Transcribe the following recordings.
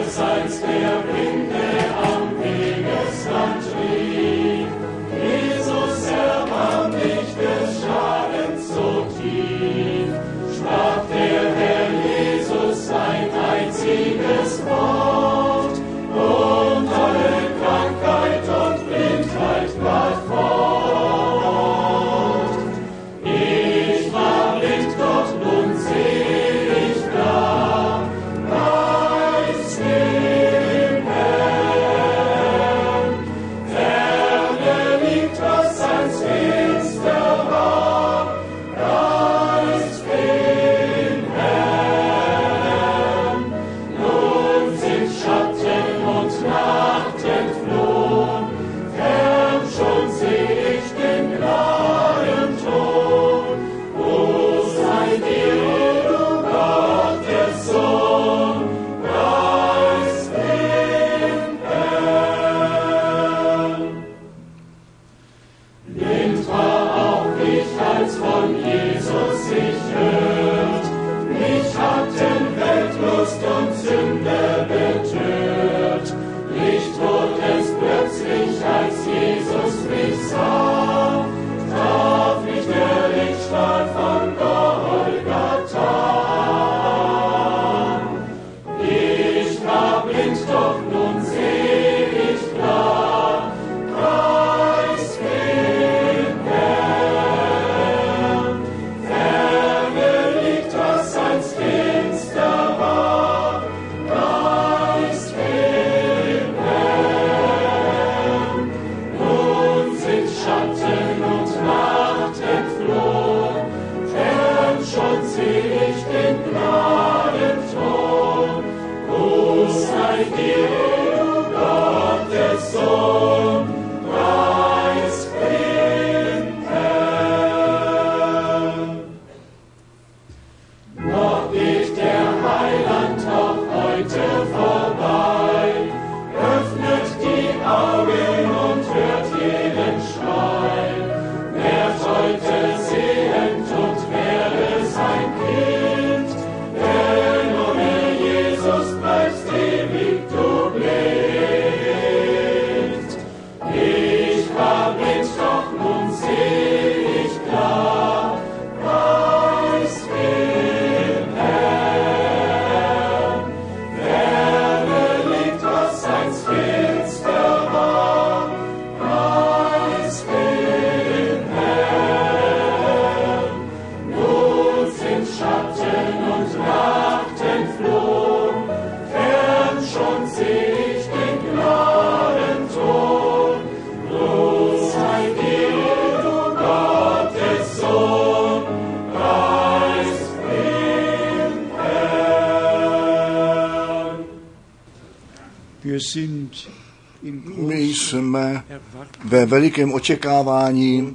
My jsme ve velikém očekávání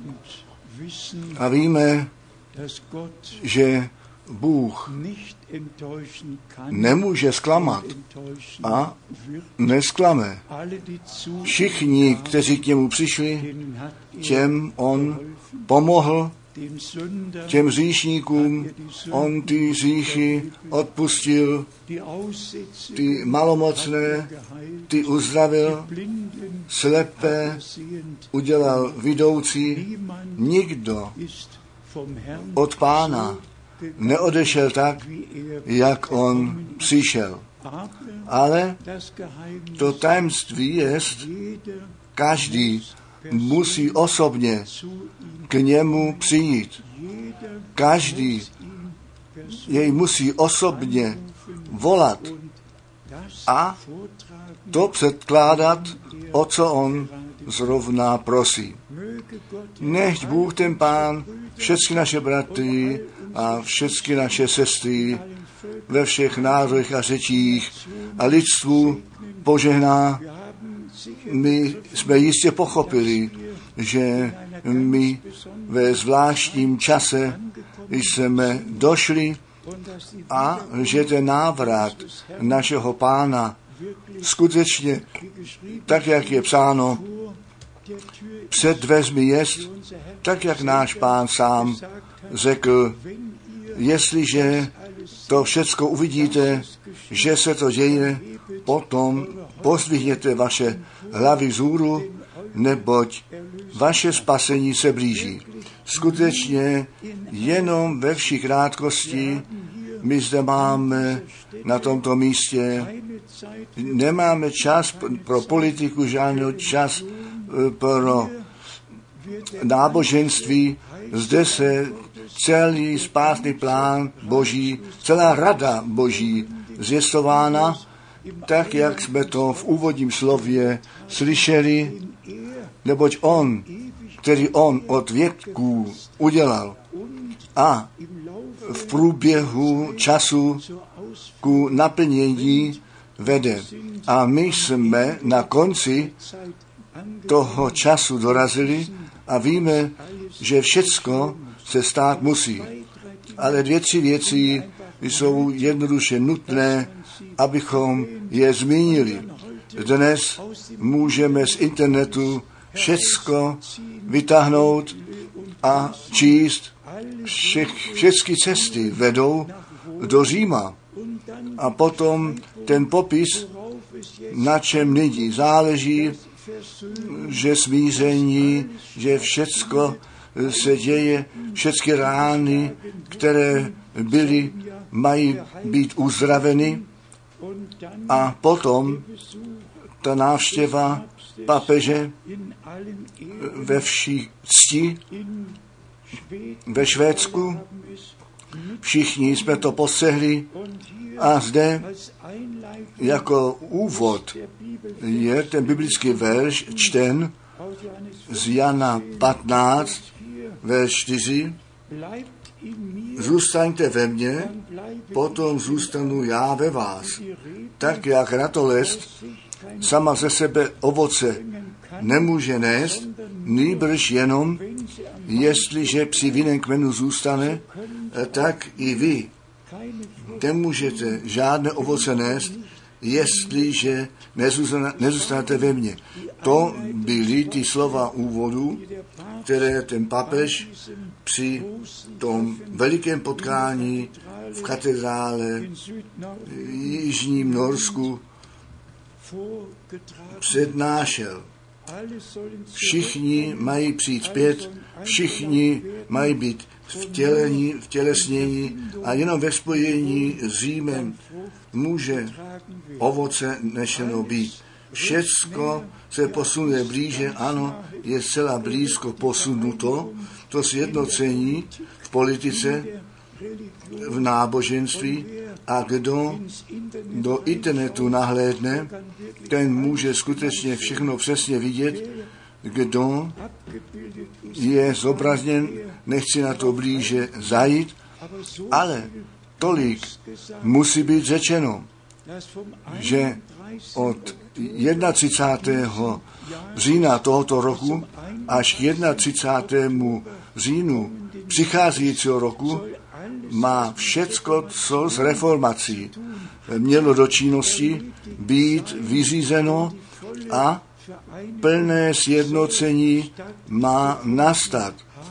a víme, že Bůh nemůže zklamat a nesklame. Všichni, kteří k němu přišli, těm on pomohl, těm hříšníkům, on ty hříchy odpustil, ty malomocné, ty uzdravil, slepé udělal vidoucí. Nikdo od Pána neodešel tak, jak on přišel. Ale to tajemství je, každý musí osobně k němu přijít. Každý jej musí osobně volat a to předkládat, o co on zrovna prosí. Nechť Bůh ten Pán všechny naše bratry a všechny naše sestry ve všech národech a řečích a lidstvu požehná. My jsme jistě pochopili, že my ve zvláštním čase jsme došli a že ten návrat našeho Pána skutečně, tak jak je psáno, před dveřmi jest, tak jak náš Pán sám řekl, jestliže to všecko uvidíte, že se to děje, potom pozdvihněte vaše hlavy vzhůru, neboť vaše spasení se blíží. Skutečně jenom ve vší krátkosti my zde máme na tomto místě, nemáme čas pro politiku, žádný čas pro náboženství. Zde se celý spásný plán Boží, celá rada Boží zvěstována, tak, jak jsme to v úvodním slově slyšeli, neboť on, který on od věků udělal a v průběhu času ku naplnění vede. A my jsme na konci toho času dorazili a víme, že všecko se stát musí. Ale 2-3 věci jsou jednoduše nutné, abychom je zmínili. Dnes můžeme z internetu všecko vytáhnout a číst. Všechny cesty vedou do Říma. A potom ten popis, na čem nyní záleží, že smíření, že všecko se děje, všechny rány, které byly, mají být uzdraveny. A potom ta návštěva papeže ve vší cti ve Švédsku. Všichni jsme to posehli a zde jako úvod je ten biblický verš čten z Jana 15, verš 4. Zůstaňte ve mně, potom zůstanu já ve vás. Tak jak ratolest sama ze sebe ovoce nemůže nést, nýbrž jenom, jestliže při vinném kmenu zůstane, tak i vy nemůžete žádné ovoce nést, jestliže nezůstanete ve mně. To byly ty slova úvodu, které ten papež při tom velikém potkání v katedrále v Jižním Norsku přednášel. Všichni mají přijít zpět, všichni mají být vtělesnění a jenom ve spojení s Římem může ovoce nešeno být. Všecko se posunuje blíže, ano, je zcela blízko posunuto, to sjednocení v politice, v náboženství, a kdo do internetu nahlédne, ten může skutečně všechno přesně vidět, kdo je zobrazněn, nechci na to blíže zajít, ale tolik musí být řečeno, že od 31. října tohoto roku až k 31. říjnu přicházejícího roku má všecko, co z reformací mělo do činnosti, být vyřízeno a plné sjednocení má nastat.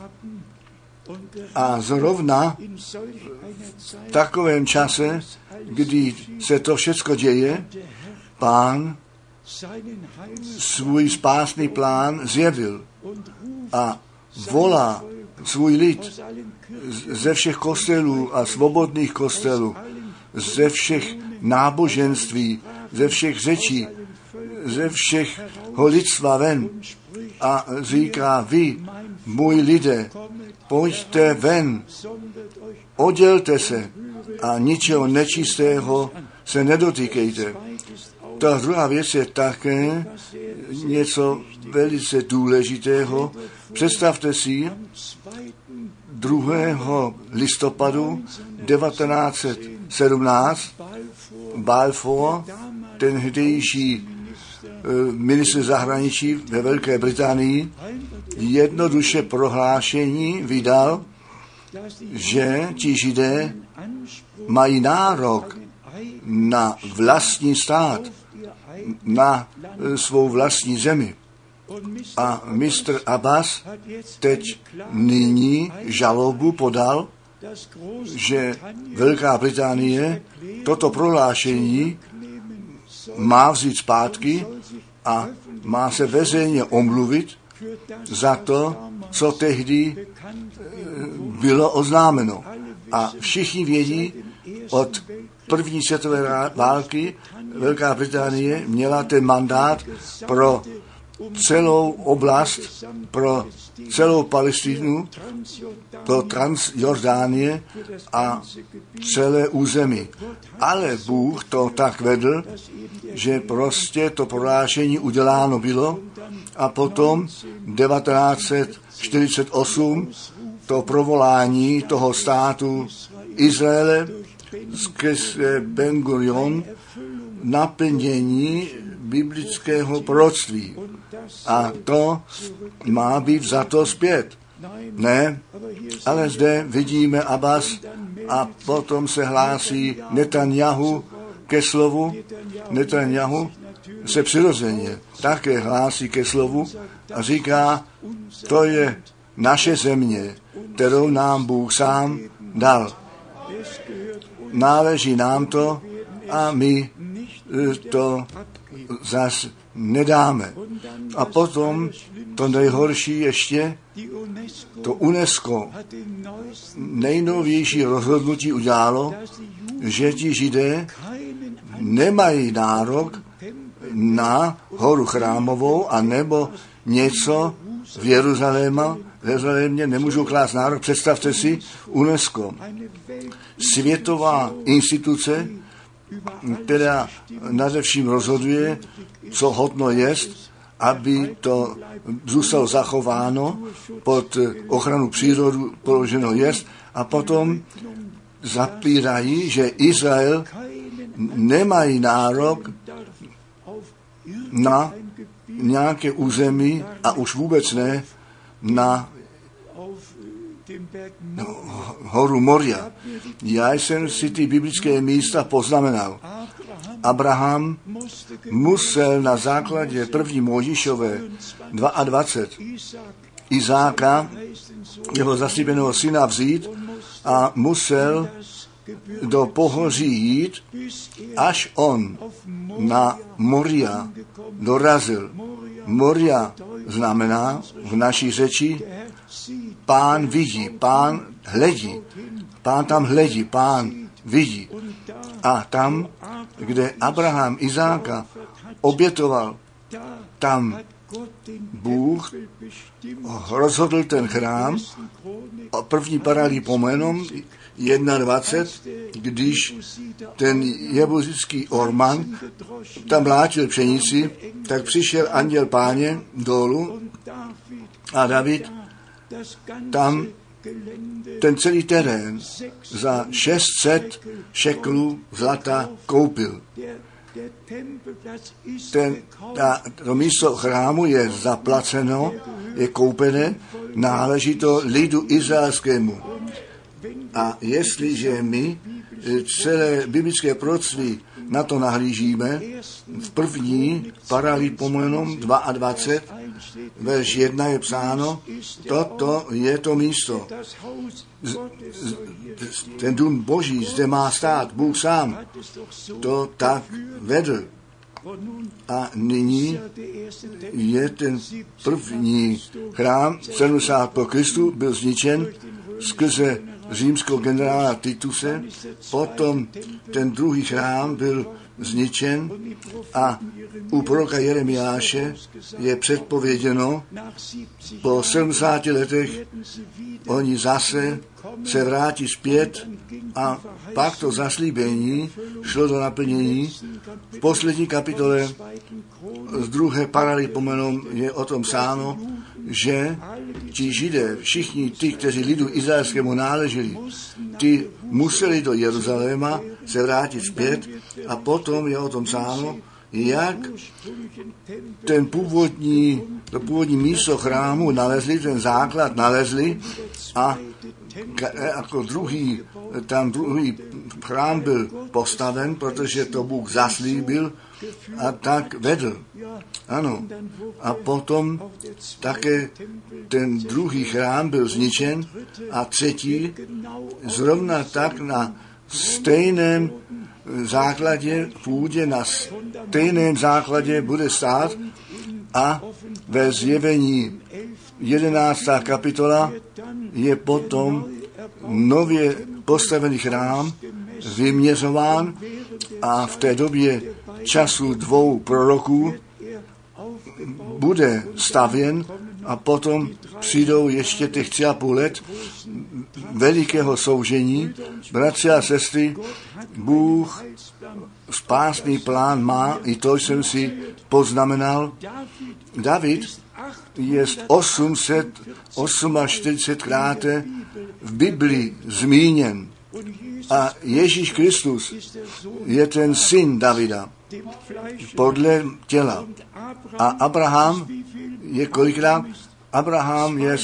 A zrovna v takovém čase, kdy se to všecko děje, Pán svůj spásný plán zjevil a volá svůj lid ze všech kostelů a svobodných kostelů, ze všech náboženství, ze všech řečí, ze všeho lidstva ven a říká: vy, můj lidé, pojďte ven, oddělte se a ničeho nečistého se nedotýkejte. Ta druhá věc je také něco velice důležitého. Představte si 2. listopadu 1917 Balfour, ten tehdejší ministr zahraničí ve Velké Británii, jednoduše prohlášení vydal, že ti Židé mají nárok na vlastní stát, na svou vlastní zemi. A mistr Abbas teď nyní žalobu podal, že Velká Británie toto prohlášení má vzít zpátky a má se veřejně omluvit za to, co tehdy bylo oznámeno. A všichni vědí, od první světové války Velká Británie měla ten mandát pro celou oblast, pro celou Palestinu, pro Transjordánie a celé území. Ale Bůh to tak vedl, že prostě to prohlášení uděláno bylo a potom 1948 to provolání toho státu Izraele skrze Ben Gurion naplnění biblického proroctví. A to má být vzato zpět. Ne, ale zde vidíme Abbas a potom se hlásí Netanjahu ke slovu. Netanjahu se přirozeně také hlásí ke slovu a říká, to je naše země, kterou nám Bůh sám dal. Náleží nám to a my to zas nedáme. A potom to nejhorší ještě, to UNESCO nejnovější rozhodnutí udělalo, že ti Židé nemají nárok na horu chrámovou a nebo něco v Jeruzalémě nemůžou klást nárok. Představte si UNESCO, světová instituce, která nadevším rozhoduje, co hodno jest, aby to zůstalo zachováno, pod ochranu přírodu položeno jest, a potom zapírají, že Izrael nemají nárok na nějaké území a už vůbec ne na horu Moria. Já jsem si ty biblické místa poznamenal. Abraham musel na základě první Mojžíšové 22 Izáka, jeho zaslíbeného syna, vzít a musel do pohoří jít, až on na Moria dorazil. Moria znamená v naší řeči Pán vidí, Pán hledí, Pán tam hledí, Pán vidí. A tam, kde Abraham Izáka obětoval, tam Bůh rozhodl ten chrám, první paralipomenon 21, když ten jebuzický Orman tam mlátil pšenici, tak přišel anděl Páně dolů a David tam ten celý terén za 600 šeklů zlata koupil. To místo chrámu je zaplaceno, je koupené, náleží to lidu izraelskému. A jestliže my celé biblické proroctví na to nahlížíme, v první paralipomenon 22, verš 1 je psáno, toto je to místo. Ten dům Boží zde má stát, Bůh sám to tak vedl. A nyní je ten první chrám 70 po Kristu byl zničen skrze římského generála Tituse, potom ten druhý chrám byl zničen a u proroka Jeremiáše je předpověděno, po 70 letech oni zase se vrátí zpět a pak to zaslíbení šlo do naplnění. V poslední kapitole z 2. paralipomenon je o tom psáno, že ti Židé, všichni ti, kteří lidu izraelskému náleželi, ti museli do Jeruzaléma se vrátit zpět a potom je o tom psáno, jak ten původní místo chrámu nalezli, ten základ nalezli a jako druhý chrám byl postaven, protože to Bůh zaslíbil a tak vedl. Ano. A potom také ten druhý chrám byl zničen a třetí zrovna tak na stejném základě, půdě, na stejném základě bude stát a ve Zjevení 11. kapitola je potom nově postavený chrám vyměřován a v té době času 2 proroků bude stavěn a potom přijdou ještě těch 3,5 let velikého soužení. Bratři a sestry, Bůh spásný plán má, i to jsem si poznamenal. David je 848krát v Biblii zmíněn. A Ježíš Kristus je ten syn Davida podle těla. A Abraham je kolikrát? Abraham je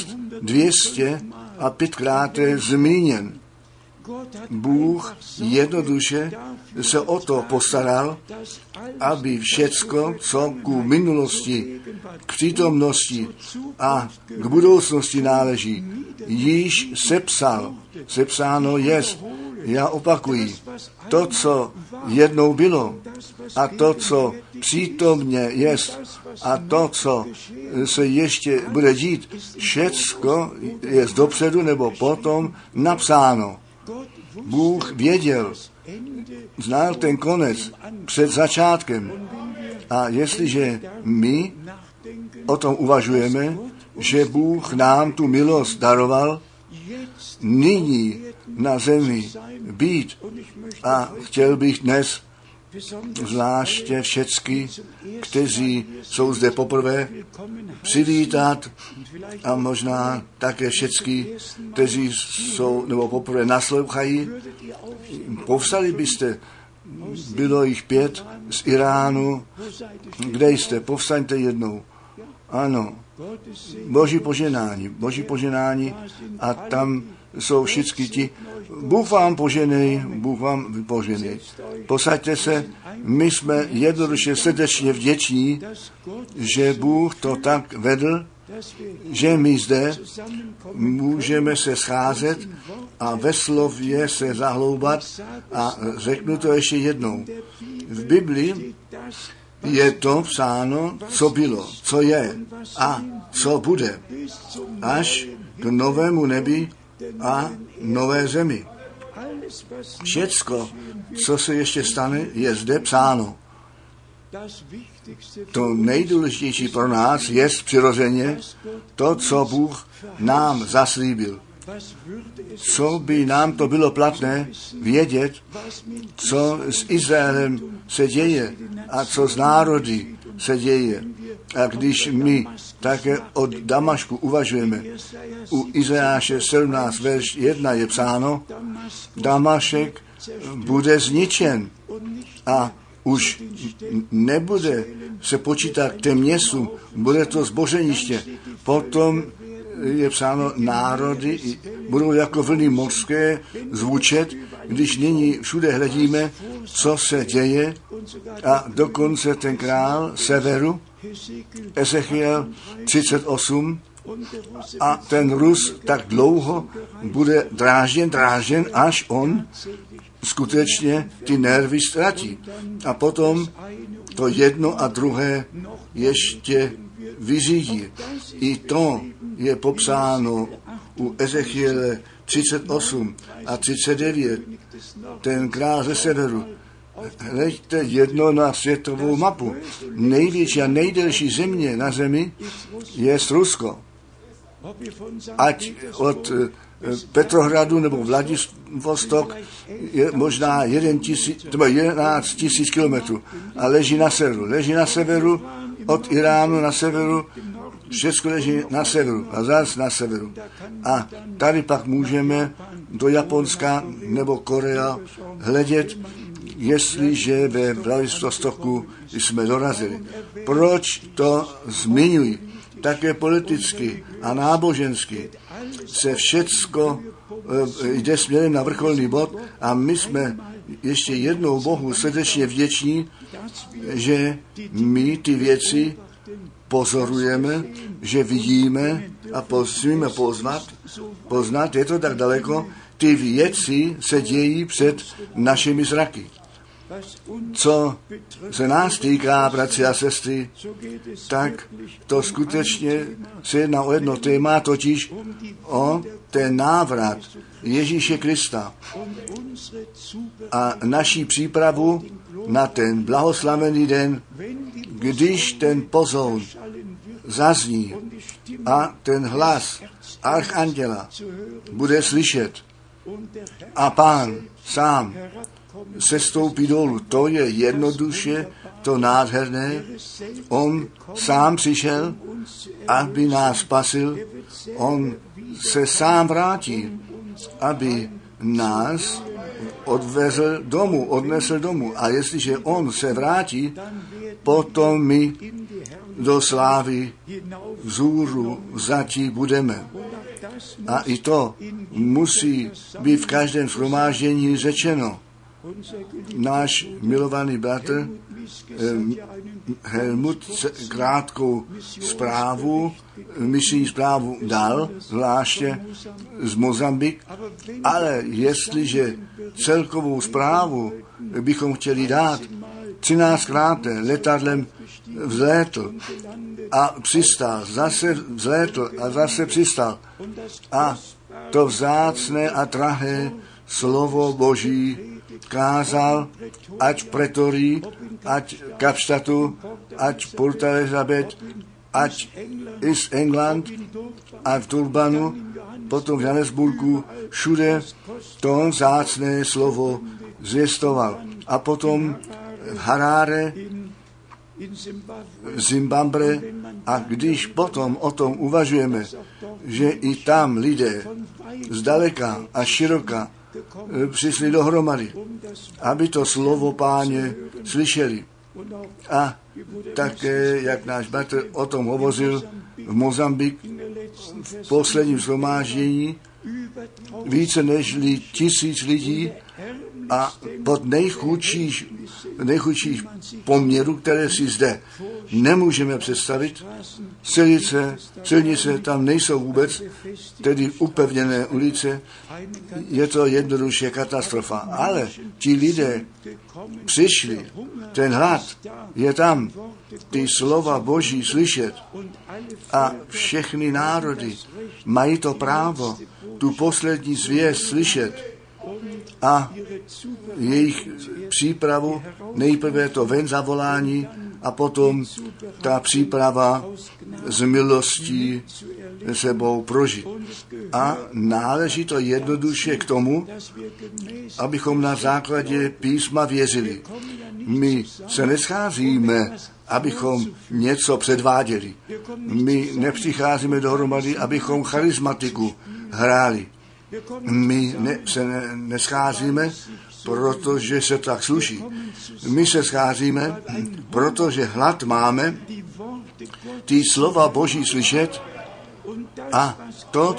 205krát zmíněn. Bůh jednoduše se o to postaral, aby všecko, co ku minulosti, k přítomnosti a k budoucnosti náleží, již sepsal. Sepsáno jest. Já opakuji, to, co jednou bylo a to, co přítomně jest a to, co se ještě bude dít, všecko je dopředu nebo potom napsáno. Bůh věděl, znal ten konec před začátkem. A jestliže my o tom uvažujeme, že Bůh nám tu milost daroval, nyní na zemi být. A chtěl bych dnes zvláště všecky, kteří jsou zde poprvé, přivítat a možná také všecky, kteří jsou nebo poprvé naslouchají. Povstali byste, bylo jich 5 z Iránu. Kde jste? Povstaňte jednou. Ano. Boží poženání a tam jsou všichni ti. Bůh vám poženej, Bůh vám vypoženej. Posaďte se, my jsme jednoduše srdečně vděční, že Bůh to tak vedl, že my zde můžeme se scházet a ve slově se zahloubat a řeknu to ještě jednou. V Biblii je to psáno, co bylo, co je a co bude, až k novému nebi a nové zemi. Všecko, co se ještě stane, je zde psáno. To nejdůležitější pro nás je přirozeně to, co Bůh nám zaslíbil. Co by nám to bylo platné vědět, co s Izraelem se děje a co s národy se děje. A když my také od Damašku uvažujeme, u Izajáše 17, verš 1 je psáno, Damašek bude zničen a už nebude se počítat k těm městům, bude to zbořeniště. Potom je psáno, národy budou jako vlny mořské zvučet, když nyní všude hledíme, co se děje a dokonce ten král severu, Ezechiel 38, a ten Rus tak dlouho bude drážděn, až on skutečně ty nervy ztratí. A potom to jedno a druhé ještě vyřídí. I to je popsáno u Ezechiele 38 a 39. Ten král ze severu. Hleďte jedno na světovou mapu. Největší a nejdelší země na zemi je Rusko. Ať od Petrohradu nebo Vladivostok je možná 11 tisíc kilometrů a leží na severu. Leží na severu, od Iránu na severu, všechno leží na severu a zase na severu. A tady pak můžeme do Japonska nebo Korea hledět, jestliže ve Vladivostoku jsme dorazili. Proč to zmiňuji? Také politicky a nábožensky se všecko jde směrem na vrcholný bod a my jsme ještě jednou Bohu srdečně vděční, že my ty věci pozorujeme, že vidíme a smíme poznat, je to tak daleko, ty věci se dějí před našimi zraky. co se nás týká, bratři a sestry, tak to skutečně se jedná o jedno téma, totiž o ten návrat Ježíše Krista a naší přípravu na ten blahoslavený den, když ten pozoun zazní a ten hlas archanděla bude slyšet a Pán sám sestoupí dolů. To je jednoduše, to nádherné. On sám přišel, aby nás spasil. On se sám vrátí, aby nás odnesl domů. A jestliže on se vrátí, potom my do slávy vzhůru vzatí budeme. A i to musí být v každém shromáždění řečeno. Náš milovaný bratr Helmut krátkou zprávu, misijní zprávu dal, zvláště z Mozambik, ale jestliže celkovou zprávu bychom chtěli dát, 13krát letadlem vzlétl a přistál, zase vzlétl a zase přistál. A to vzácné a drahé slovo Boží kázal, ať v Pretorii, ať v Kapstatu, ať v Port Elizabeth, ať i z England a v Durbanu, potom v Johannesburgu, všude to vzácné slovo zvěstoval. A potom v Harare, Zimbabwe, a když potom o tom uvažujeme, že i tam lidé zdaleka a široka přišli dohromady, aby to slovo Páně slyšeli. A také, jak náš bratr o tom hovořil, v Mozambik v posledním shromáždění více než 1000 lidí a pod nejchudších poměrů, které si zde nemůžeme představit. Silnice tam nejsou vůbec, tedy upevněné ulice, je to jednoduše katastrofa. Ale ti lidé přišli, ten hlad je tam, ty slova Boží slyšet a všechny národy mají to právo tu poslední zvěst slyšet a jejich přípravu, nejprve to ven zavolání a potom ta příprava z milostí sebou prožit. A náleží to jednoduše k tomu, abychom na základě písma věřili. My se nescházíme, abychom něco předváděli. My nepřicházíme dohromady, abychom charismatiku hráli. My se nescházíme, protože se tak sluší. My se scházíme, protože hlad máme, ty slova Boží slyšet a to,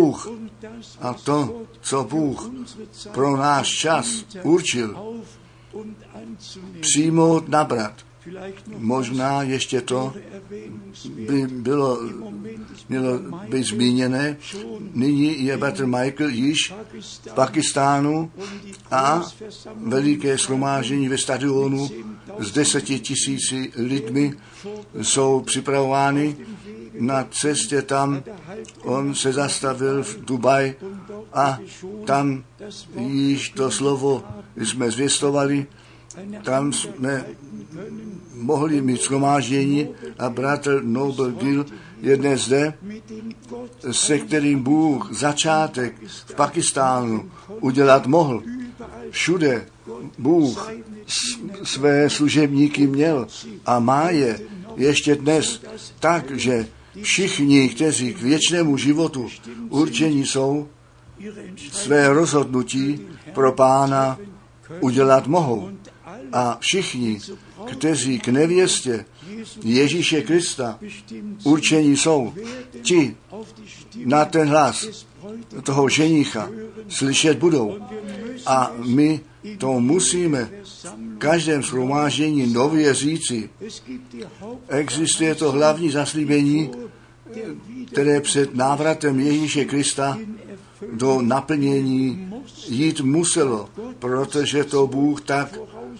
co Bůh pro náš čas určil, přijmout, nabrat. Možná ještě to by mělo být zmíněné. Nyní je bratr Michael již v Pakistánu a veliké shromáždění ve stadionu s 10 000 lidmi jsou připravovány na cestě tam. On se zastavil v Dubaji a tam již to slovo jsme zvěstovali. Tam jsme mohli mít shromáždění a bratr Noble Gill je dnes zde, se kterým Bůh začátek v Pakistánu udělat mohl. Všude Bůh své služebníky měl a má je ještě dnes tak, že všichni, kteří k věčnému životu určení jsou, své rozhodnutí pro Pána udělat mohou. A všichni, kteří k nevěstě Ježíše Krista určení jsou, ti na ten hlas toho ženicha slyšet budou. A my to musíme v každém shromáždění nově říci. Existuje to hlavní zaslíbení, které před návratem Ježíše Krista do naplnění jít muselo, protože to Bůh tak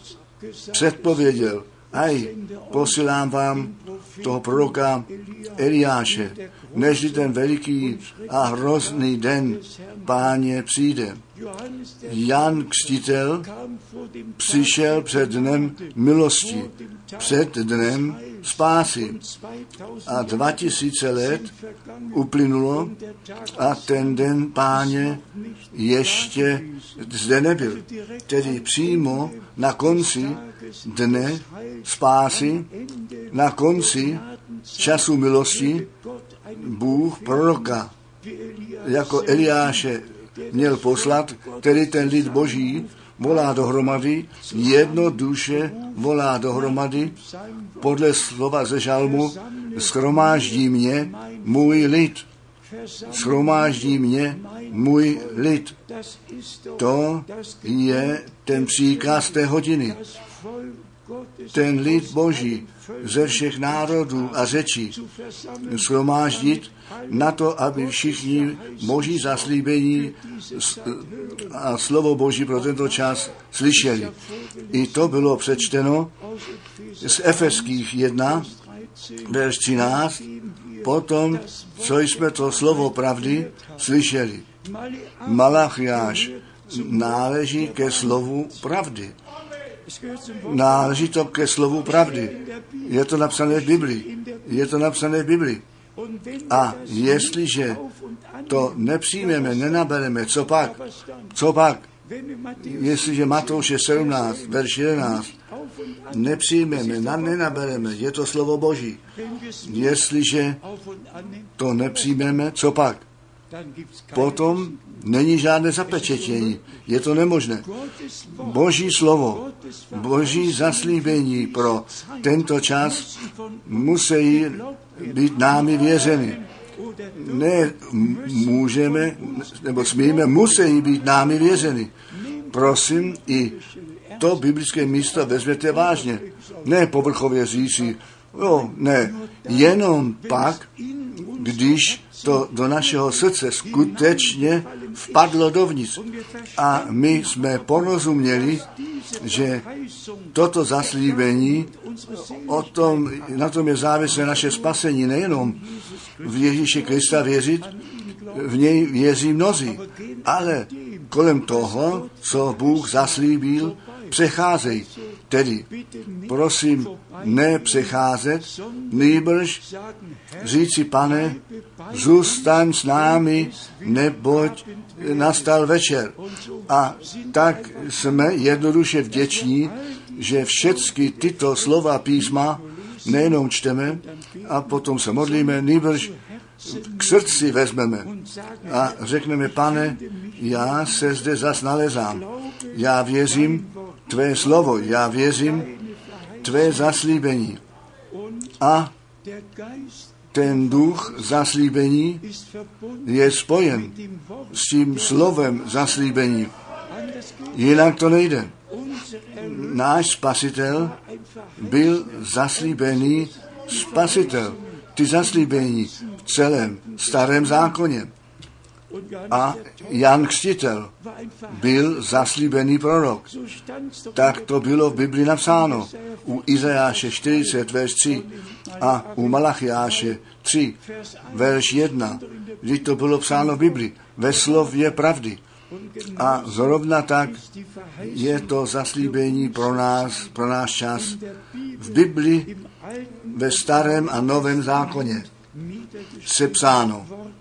předpověděl, posílám vám toho proroka Eliáše, nežli ten veliký a hrozný den Páně přijde. Jan Křtitel přišel před dnem milosti, před dnem spásy. A 2000 let uplynulo a ten den Páně ještě zde nebyl. Tedy přímo na konci dne spásy, na konci času milosti, Bůh proroka jako Eliáše měl poslat, který ten lid Boží volá dohromady, jednoduše volá dohromady, podle slova ze žalmu, shromáždí mě můj lid. Shromáždí mě můj lid. To je ten příkaz té hodiny. Ten lid Boží ze všech národů a řečí shromáždit na to, aby všichni Boží zaslíbení a slovo Boží pro tento čas slyšeli. I to bylo přečteno z Efeských 1, verš 13, potom, co jsme to slovo pravdy slyšeli. Malachiáš náleží ke slovu pravdy. Náleží to ke slovu pravdy. Je to napsané v Biblii. Je to napsané v Biblii. A jestliže to nepřijmeme, nenabereme, co pak? Co pak? Jestliže Matouše 17, verš 11, nepřijmeme, nenabereme, je to slovo Boží. Jestliže to nepřijmeme, co pak? Potom není žádné zapečetění. Je to nemožné. Boží slovo, Boží zaslíbení pro tento čas musí být námi věřeny. Ne můžeme, nebo smíme, musí být námi věřeny. Prosím, i to biblické místo vezměte vážně. Ne povrchově říci, ne, jenom pak, když to do našeho srdce skutečně vpadlo dovnitř. A my jsme porozuměli, že toto zaslíbení, na tom je závislé naše spasení, nejenom v Ježíši Krista věřit, v něj věří mnozí, ale kolem toho, co Bůh zaslíbil, přecházejí. Tedy, prosím, nepřecházet, nýbrž říci, Pane, zůstaň s námi, neboť nastal večer. A tak jsme jednoduše vděční, že všechny tyto slova písma nejenom čteme a potom se modlíme, nýbrž k srdci vezmeme a řekneme, Pane, já se zde zas nalezám. Já věřím tvé slovo, já věřím tvé zaslíbení. A ten duch zaslíbení je spojen s tím slovem zaslíbení. Jinak to nejde. Náš spasitel byl zaslíbený spasitel. Ty zaslíbení v celém starém zákoně. A Jan Křtitel byl zaslíbený prorok. Tak to bylo v Biblii napsáno. U Izajáše 40, verš 3 a u Malachiáše 3, verš 1. Vždyť to bylo psáno v Biblii. Ve slově pravdy. A zrovna tak je to zaslíbení pro nás, pro náš čas v Biblii ve starém a novém zákoně sepsáno.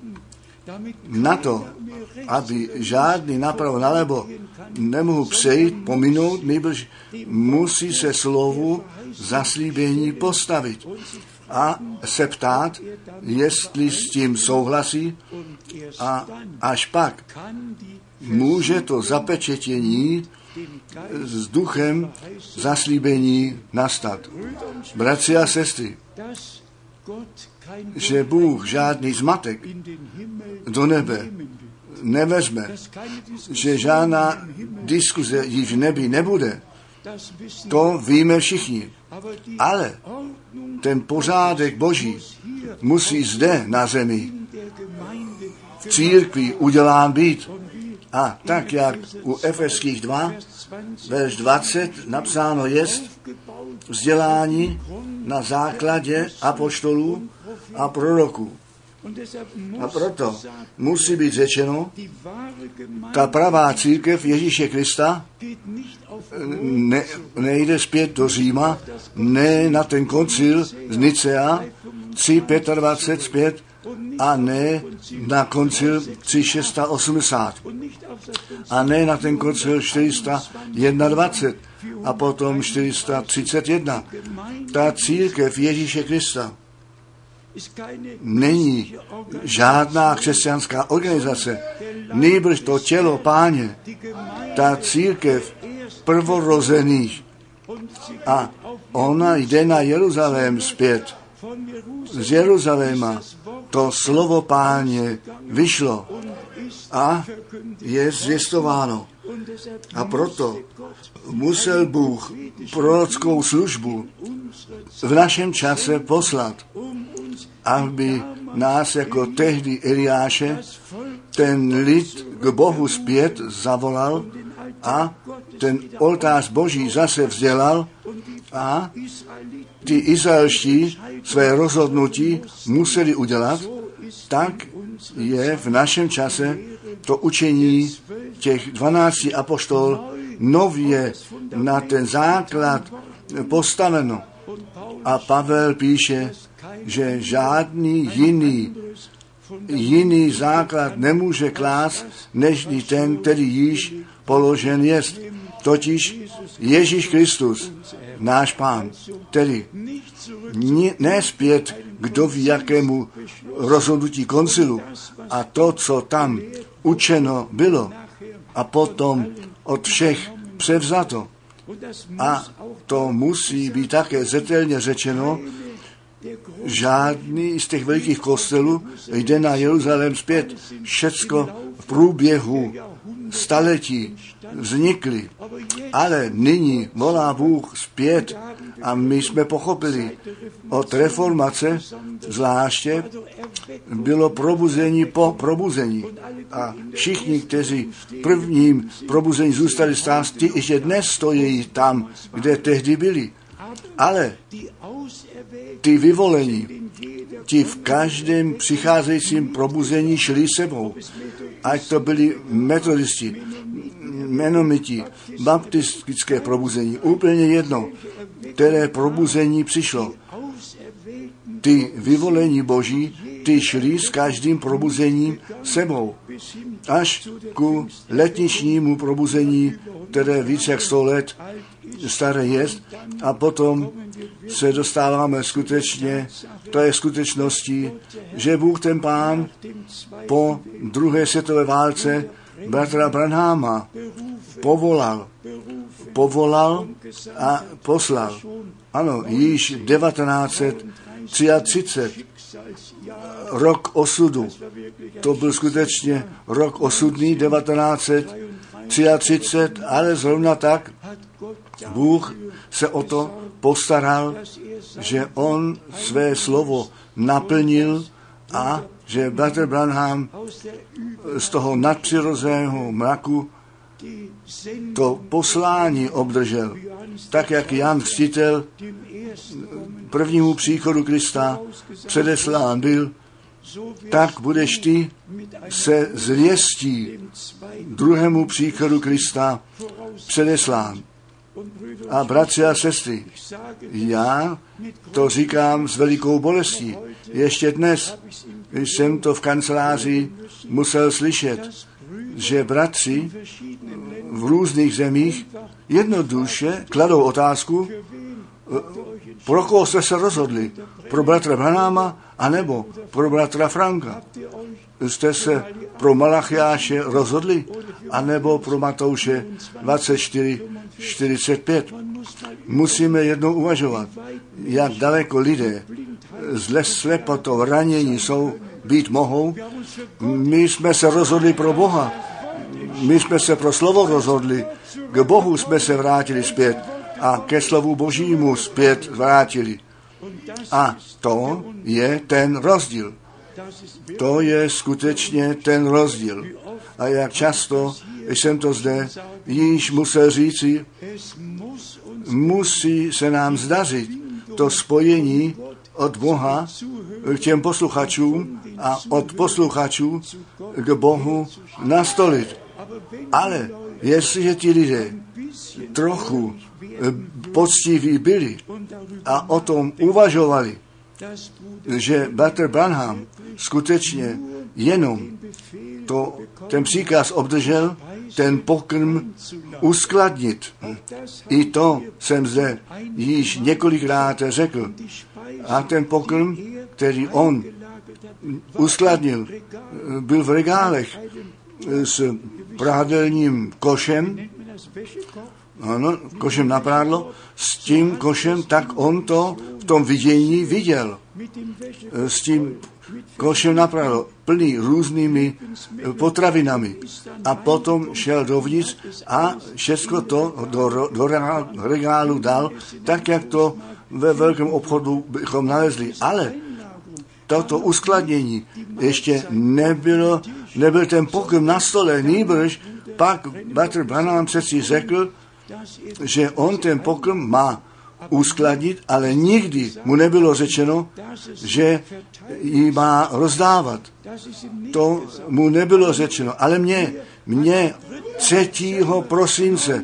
Na to, aby žádný napravo nalevo nemohu přejít, pominout, nebož musí se slovu zaslíbení postavit a se ptát, jestli s tím souhlasí a až pak může to zapečetění s duchem zaslíbení nastat. Bratři a sestry, že Bůh žádný zmatek do nebe nevezme, že žádná diskuze již v nebi nebude, to víme všichni. Ale ten pořádek Boží musí zde na zemi v církvi udělán být. A tak, jak u Efeských 2, verš 20 napsáno jest, vzdělání na základě apoštolů a proroků. A proto musí být řečeno, ta pravá církev Ježíše Krista nejde zpět do Říma, ne na ten koncil z Nicea 3:25 zpět a ne na koncil 3:680 a ne na ten koncil 421 a potom 431. Ta církev Ježíše Krista není žádná křesťanská organizace, nýbrž to tělo Páně, ta církev prvorozených. A ona jde na Jeruzalém zpět. Z Jeruzaléma to slovo Páně vyšlo a je zvěstováno. A proto musel Bůh prorockou službu v našem čase poslat, aby nás jako tehdy Eliáše ten lid k Bohu zpět zavolal a ten oltář Boží zase vzdělal a ty izraelští své rozhodnutí museli udělat. Tak je v našem čase to učení těch 12 apoštol nově na ten základ postaveno. A Pavel píše, že žádný jiný základ nemůže klást, než ten, který již položen jest. Totiž Ježíš Kristus, náš Pán, tedy ne zpět kdo ví jakému rozhodnutí koncilu a to, co tam učeno bylo a potom od všech převzato. A to musí být také zřetelně řečeno, žádný z těch velikých kostelů jde na Jeruzalém zpět. Všecko v průběhu staletí vznikly. Ale nyní volá Bůh zpět a my jsme pochopili od reformace zvláště bylo probuzení po probuzení. A všichni, kteří v prvním probuzení zůstali stát, ti ještě dnes stojí tam, kde tehdy byli. Ale ty vyvolení, ti v každém přicházejícím probuzení šli sebou. Ať to byli metodisti, menomiti, baptistické probuzení, úplně jedno, které probuzení přišlo. Ty vyvolení Boží, ty šli s každým probuzením sebou. Až ku letničnímu probuzení, které více jak 100 let staré jest, a potom se dostáváme skutečně, to je skutečností, že Bůh ten Pán po druhé světové válce bratra Branhama povolal a poslal. Ano, již 1933, rok osudu. To byl skutečně rok osudný, 1933, ale zrovna tak Bůh se o to postaral, že on své slovo naplnil a že bratr Branham z toho nadpřirozeného mraku to poslání obdržel. Tak, jak Jan Křtitel prvnímu příchodu Krista předeslán byl, tak budeš ty se zvěstí druhému příchodu Krista předeslán. A bratři a sestry, já to říkám s velikou bolestí. Ještě dnes, když jsem to v kanceláři musel slyšet, že bratři v různých zemích jednoduše kladou otázku, pro koho jste se rozhodli? Pro bratra Branhama anebo pro bratra Franka? Jste se pro Malachiáše rozhodli? Anebo pro Matouše 24:45? Musíme jednou uvažovat, jak daleko lidé zle slepotou ranění jsou, být mohou. My jsme se rozhodli pro Boha. My jsme se pro slovo rozhodli. K Bohu jsme se vrátili zpět a ke slovu Božímu zpět vrátili. A to je ten rozdíl. To je skutečně ten rozdíl. a jak často jsem to zde již musel říci, musí se nám zdařit to spojení od Boha k těm posluchačům a od posluchačů k Bohu nastolit. Ale jestliže ti lidé trochu poctiví byli a o tom uvažovali, že bratr Branham skutečně jenom ten příkaz obdržel, ten pokrm uskladnit. I to jsem zde již několikrát řekl. A ten pokrm, který on uskladnil, byl v regálech s prádelním košem, ano, košem na prádlo, s tím košem, tak on to v tom vidění viděl. S tím košem na prádlo, plný různými potravinami. A potom šel dovnitř a všechno to do regálu dal, tak jak to ve velkém obchodu bychom nalezli. Ale toto uskladnění ještě nebyl ten pokrm na stole, nýbrž pak bratr Branham přeci řekl, že on ten pokrm má uskladnit, ale nikdy mu nebylo řečeno, že ji má rozdávat. To mu nebylo řečeno, ale mě 3. prosince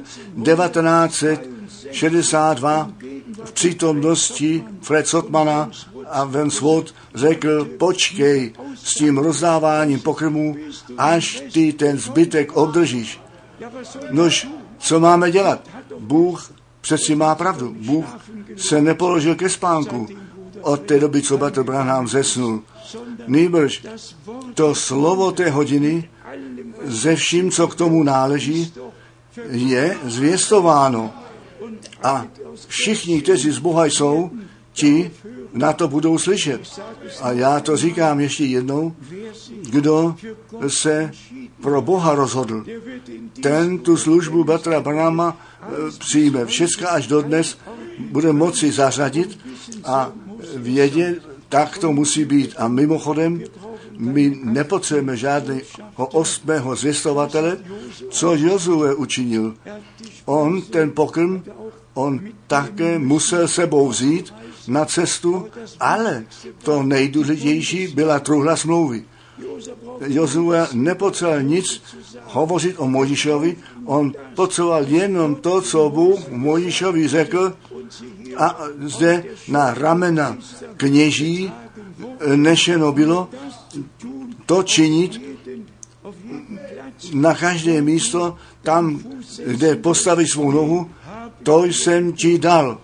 1962 v přítomnosti Fred Sotmana a Vance Watt řekl, počkej s tím rozdáváním pokrmů, až ty ten zbytek obdržíš. Nož, co máme dělat? Bůh přeci má pravdu. Bůh se nepoložil ke spánku od té doby, co bratr Branham zesnul. Nýbrž to slovo té hodiny ze vším, co k tomu náleží, je zvěstováno. A všichni, kteří z Boha jsou, ti na to budou slyšet. A já to říkám ještě jednou, kdo se pro Boha rozhodl, ten tu službu bratra Branhama přijme. Všecka až dodnes bude moci zařadit a vědět, tak to musí být. A mimochodem, my nepotřebujeme žádného 8. zvěstovatele, co Jozue učinil. On ten pokrm, on také musel sebou vzít na cestu, ale to nejdůležitější byla truhla smlouvy. Jozue nepotřeboval nic hovořit o Mojžíšovi, on potřeboval jenom to, co Bůh Mojžíšovi řekl, a zde na ramena kněží nešeno bylo to činit na každé místo, tam, kde postavíš svou nohu, to jsem ti dal.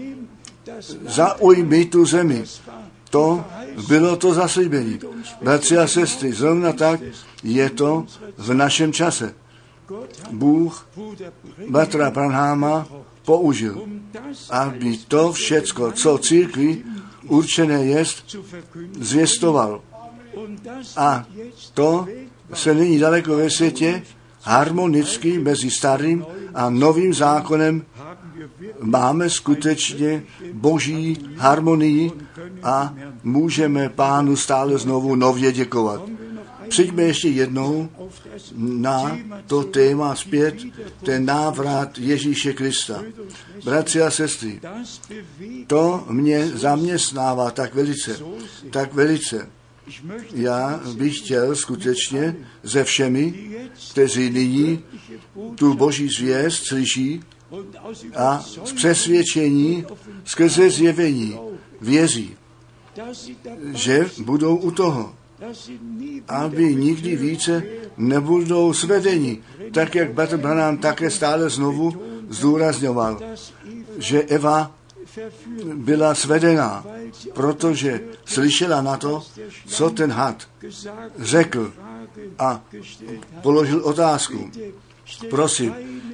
Zaujmi tu zemi. To bylo to zaslíbení. Bratři a sestry, zrovna tak je to v našem čase. Bůh bratra Branhama použil, aby to všecko, co církvi určené jest, zvěstoval. A to se nyní daleko ve světě harmonicky mezi starým a novým zákonem máme skutečně boží harmonii a můžeme Pánu stále znovu nově děkovat. Přijďme ještě jednou na to téma zpět, ten návrat Ježíše Krista. Bratři a sestry, to mě zaměstnává tak velice. Já bych chtěl skutečně ze všemi, kteří nyní tu boží zvěst slyší a z přesvědčení skrze zjevení věří, že budou u toho, aby nikdy více nebudou svedeni, tak jak bratr Branham také stále znovu zdůrazňoval, že Eva byla svedená, protože slyšela na to, co ten had řekl a položil otázku. Prosím,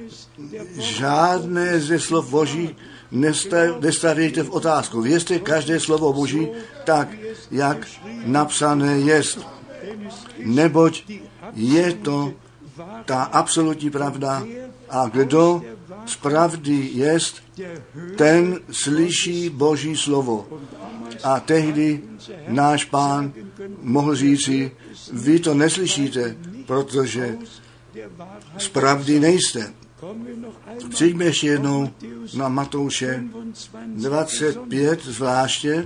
žádné ze slov Boží nestavějte v otázku. Věřte každé slovo Boží tak, jak napsané jest. Neboť je to ta absolutní pravda a kdo z pravdy jest, ten slyší Boží slovo. A tehdy náš Pán mohl říci, vy to neslyšíte, protože z pravdy nejste. Přijďme ještě jednou na Matouše 25 zvláště,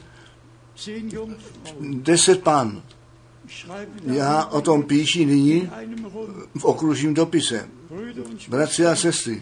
10 pán. Já o tom píši nyní v okružním dopise. Bratři a sestry,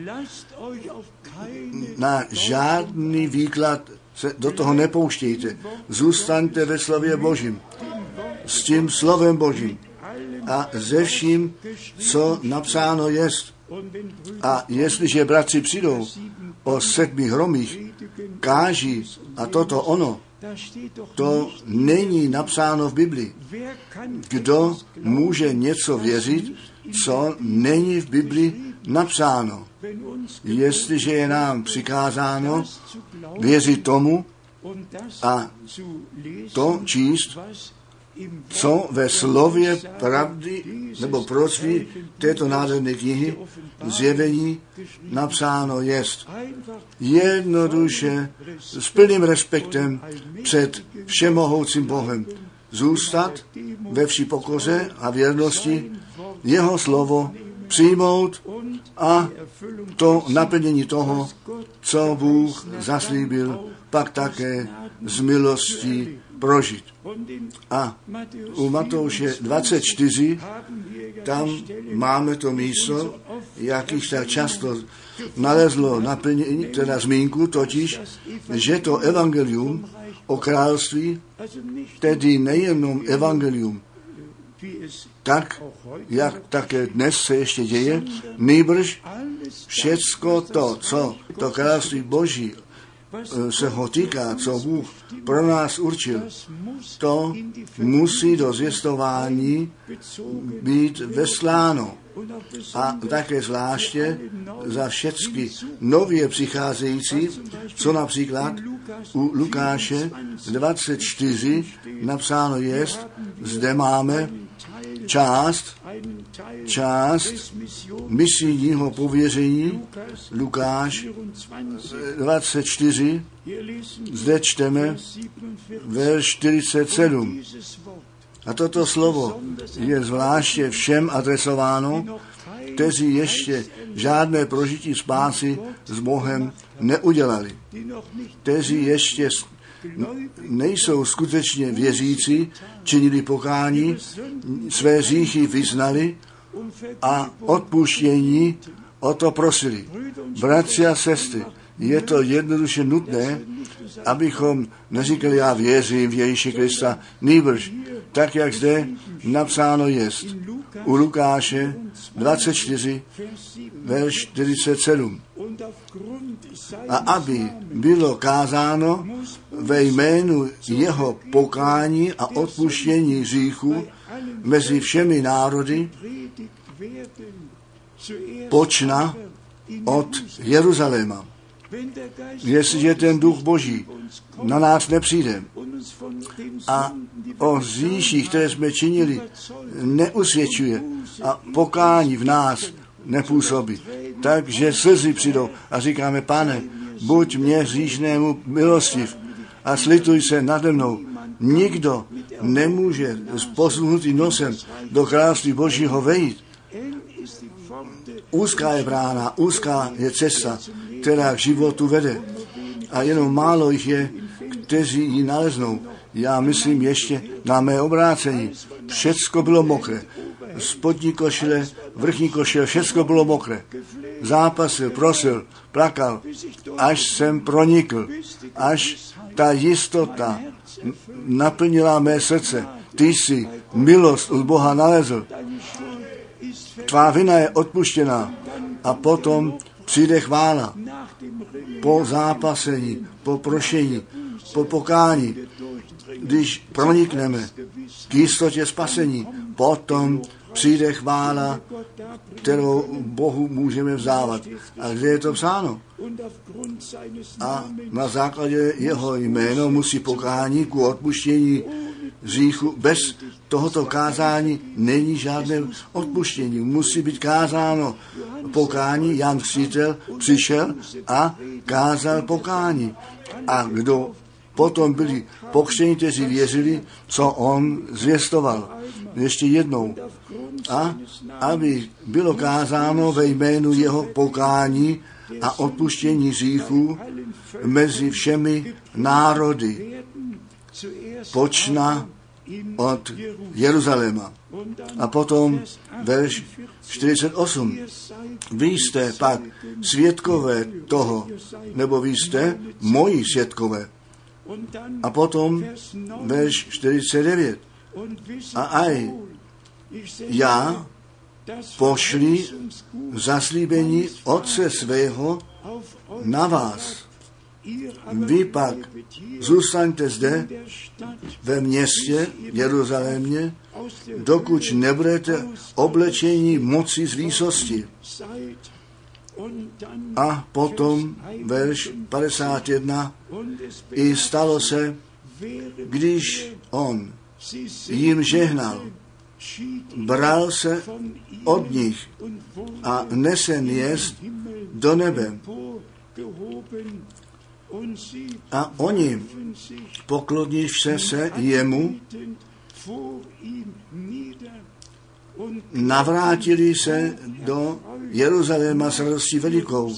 na žádný výklad se do toho nepouštějte. Zůstaňte ve slově Božím, s tím slovem Božím a ze vším, co napsáno jest. A jestliže bratři přijdou o 7 hromích, káží a toto ono, to není napsáno v Biblii. Kdo může něco věřit, co není v Biblii napsáno? Jestliže je nám přikázáno věřit tomu a to číst, co ve slově pravdy nebo proroctví této nádherné knihy Zjevení napsáno jest. Jednoduše, s plným respektem před všemohoucím Bohem zůstat ve vší pokoře a věrnosti, jeho slovo přijmout a to naplnění toho, co Bůh zaslíbil, pak také z milostí prožít. A u Matouše 24, tam máme to místo, jak již tak často nalezlo naplnění, teda zmínku, totiž, že to evangelium o království, tedy nejenom evangelium, tak, jak také dnes se ještě děje, nýbrž všecko to, co to království Boží se ho týká, co Bůh pro nás určil, to musí do zvěstování být vesláno. A také zvláště za všechny nově přicházející, co například u Lukáše 24 napsáno jest, zde máme část misijního pověření, Lukáš 24, zde čteme verš 47. A toto slovo je zvláště všem adresováno, kteří ještě žádné prožití spásy s Bohem neudělali. Kteří ještě nejsou skutečně věřící, činili pokání, své hříchy vyznali a odpuštění o to prosili. Bratři a sestry, je to jednoduše nutné, abychom neříkali, já věřím v Ježíše Krista, nýbrž, tak jak zde napsáno jest u Lukáše 24, verš 47. A aby bylo kázáno ve jménu jeho pokání a odpuštění hříchů mezi všemi národy, počna od Jeruzaléma. Jestliže ten duch Boží na nás nepřijde a o hříších, které jsme činili, neusvědčuje a pokání v nás nepůsobí, takže slzy přijdou a říkáme, Pane, buď mě hříšnému milostiv a slituj se nade mnou. Nikdo nemůže s posunutým nosem do království Božího vejít. Úzká je brána, úzká je cesta, která k životu vede. A jenom málo jich je, kteří ji naleznou. Já myslím ještě na mé obrácení. Všecko bylo mokré. Spodní košile, vrchní košile, všecko bylo mokré. Zápasil, prosil, plakal, až jsem pronikl, až ta jistota naplnila mé srdce. Ty jsi milost od Boha nalezl. Tvá vina je odpuštěná a potom přijde chvála. Po zápasení, po prošení, po pokání, když pronikneme k jistotě spasení, potom přijde chvála, kterou Bohu můžeme vzdávat. A kde je to psáno? A na základě jeho jméno musí pokání ku odpuštění hříchu. Bez tohoto kázání není žádné odpuštění. Musí být kázáno pokání. Jan Křtitel přišel a kázal pokání. A kdo potom byli pokřtěni, kteří věřili, co on zvěstoval. ještě jednou. A aby bylo kázáno ve jménu jeho pokání a odpuštění hříchů mezi všemi národy. Počna od Jeruzaléma. A potom verš 48. Vy jste pak svědkové toho, nebo vy jste moji svědkové. A potom verš 49. A aj já pošli zaslíbení Otce svého na vás. Vy pak zůstaňte zde ve městě Jeruzalémě, dokud nebudete oblečení moci z výsosti. A potom verš 51. I stalo se, když on jim žehnal, bral se od nich a nesen jest do nebe. A oni, poklonivši se jemu, navrátili se do Jeruzaléma s radostí velikou.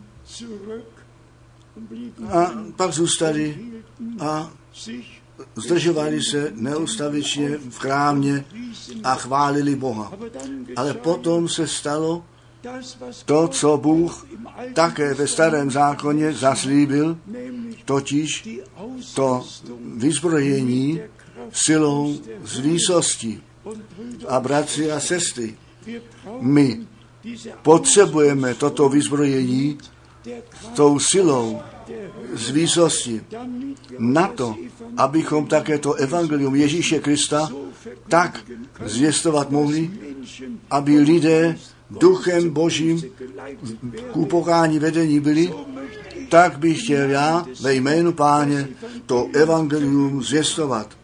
A pak zůstali a zdržovali se neustavičně v chrámě a chválili Boha. Ale potom se stalo to, co Bůh také ve Starém zákoně zaslíbil, totiž to vyzbrojení silou z výsosti. A bratři a sestry, my potřebujeme toto vyzbrojení tou silou z výsosti na to, abychom také to evangelium Ježíše Krista tak zvěstovat mohli, aby lidé duchem Božím ku pokání vedení byli, tak bych chtěl já ve jménu Páně to evangelium zvěstovat,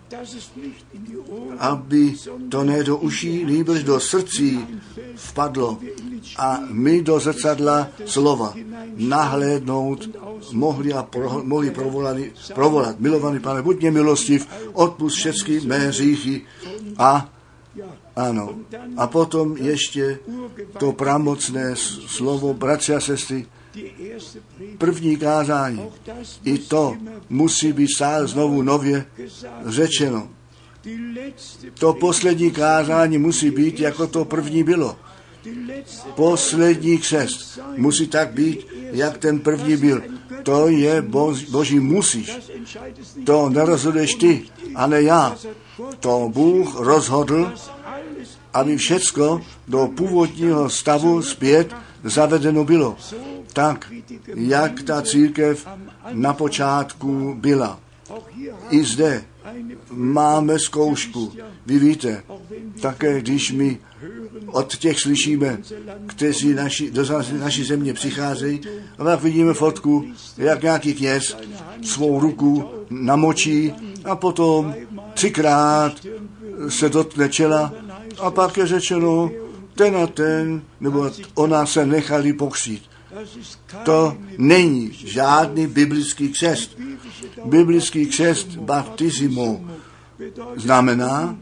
aby to ne do uší, nýbrž do srdcí vpadlo a my do zrcadla slova nahlédnout mohli provolat. Milovaný Pane, buď mě milostiv, odpusť všechny mé hříchy a ano. A potom ještě to pramocné slovo, bratři a sestry, první kázání. I to musí být stále znovu nově řečeno. To poslední kázání musí být, jako to první bylo. Poslední křest musí tak být, jak ten první byl. To je Boží musíš. To nerozhoduješ ty, a ne já. To Bůh rozhodl, aby všecko do původního stavu zpět zavedeno bylo. Tak, jak ta církev na počátku byla. I zde máme zkoušku. Vy víte, také když my od těch slyšíme, kteří do naší země přicházejí, a tak vidíme fotku, jak nějaký kněz svou ruku namočí a potom 3krát se dotkne čela a pak je řečeno, ten a ten, nebo ona se nechali pokřtít. To není žádný biblický křest. Biblický křest baptismo znamená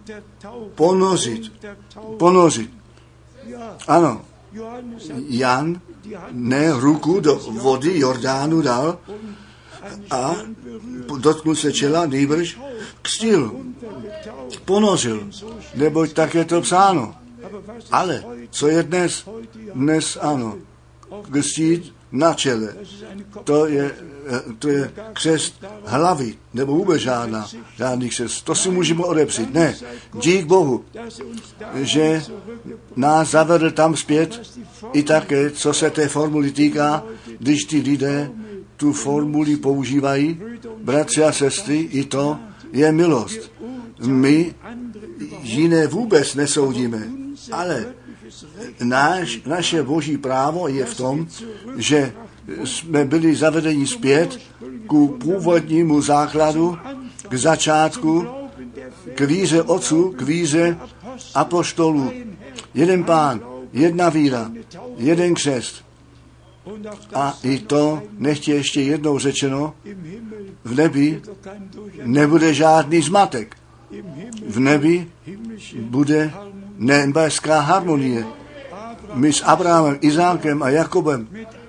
ponořit. Ano, Jan ne ruku do vody Jordánu dal a dotknul se čela, nýbrž křtil, ponořil, neboť tak je to psáno. Ale co je dnes? Dnes ano, křtít na čele. To je křest hlavy, nebo vůbec žádný křest. To si můžeme odepřít. Ne, dík Bohu, že nás zavedl tam zpět i také, co se té formuly týká, když ty lidé tu formuli používají, bratři a sestry, i to je milost. My jiné vůbec nesoudíme, ale naše boží právo je v tom, že jsme byli zavedeni zpět ku původnímu základu, k začátku, k víře otců, k víře apoštolů. Jeden Pán, jedna víra, jeden křest. A i to, nechtě ještě jednou řečeno, v nebi nebude žádný zmatek. v nebi bude nebeská harmonie. My s Abrahamem, Izákem a Jakobem,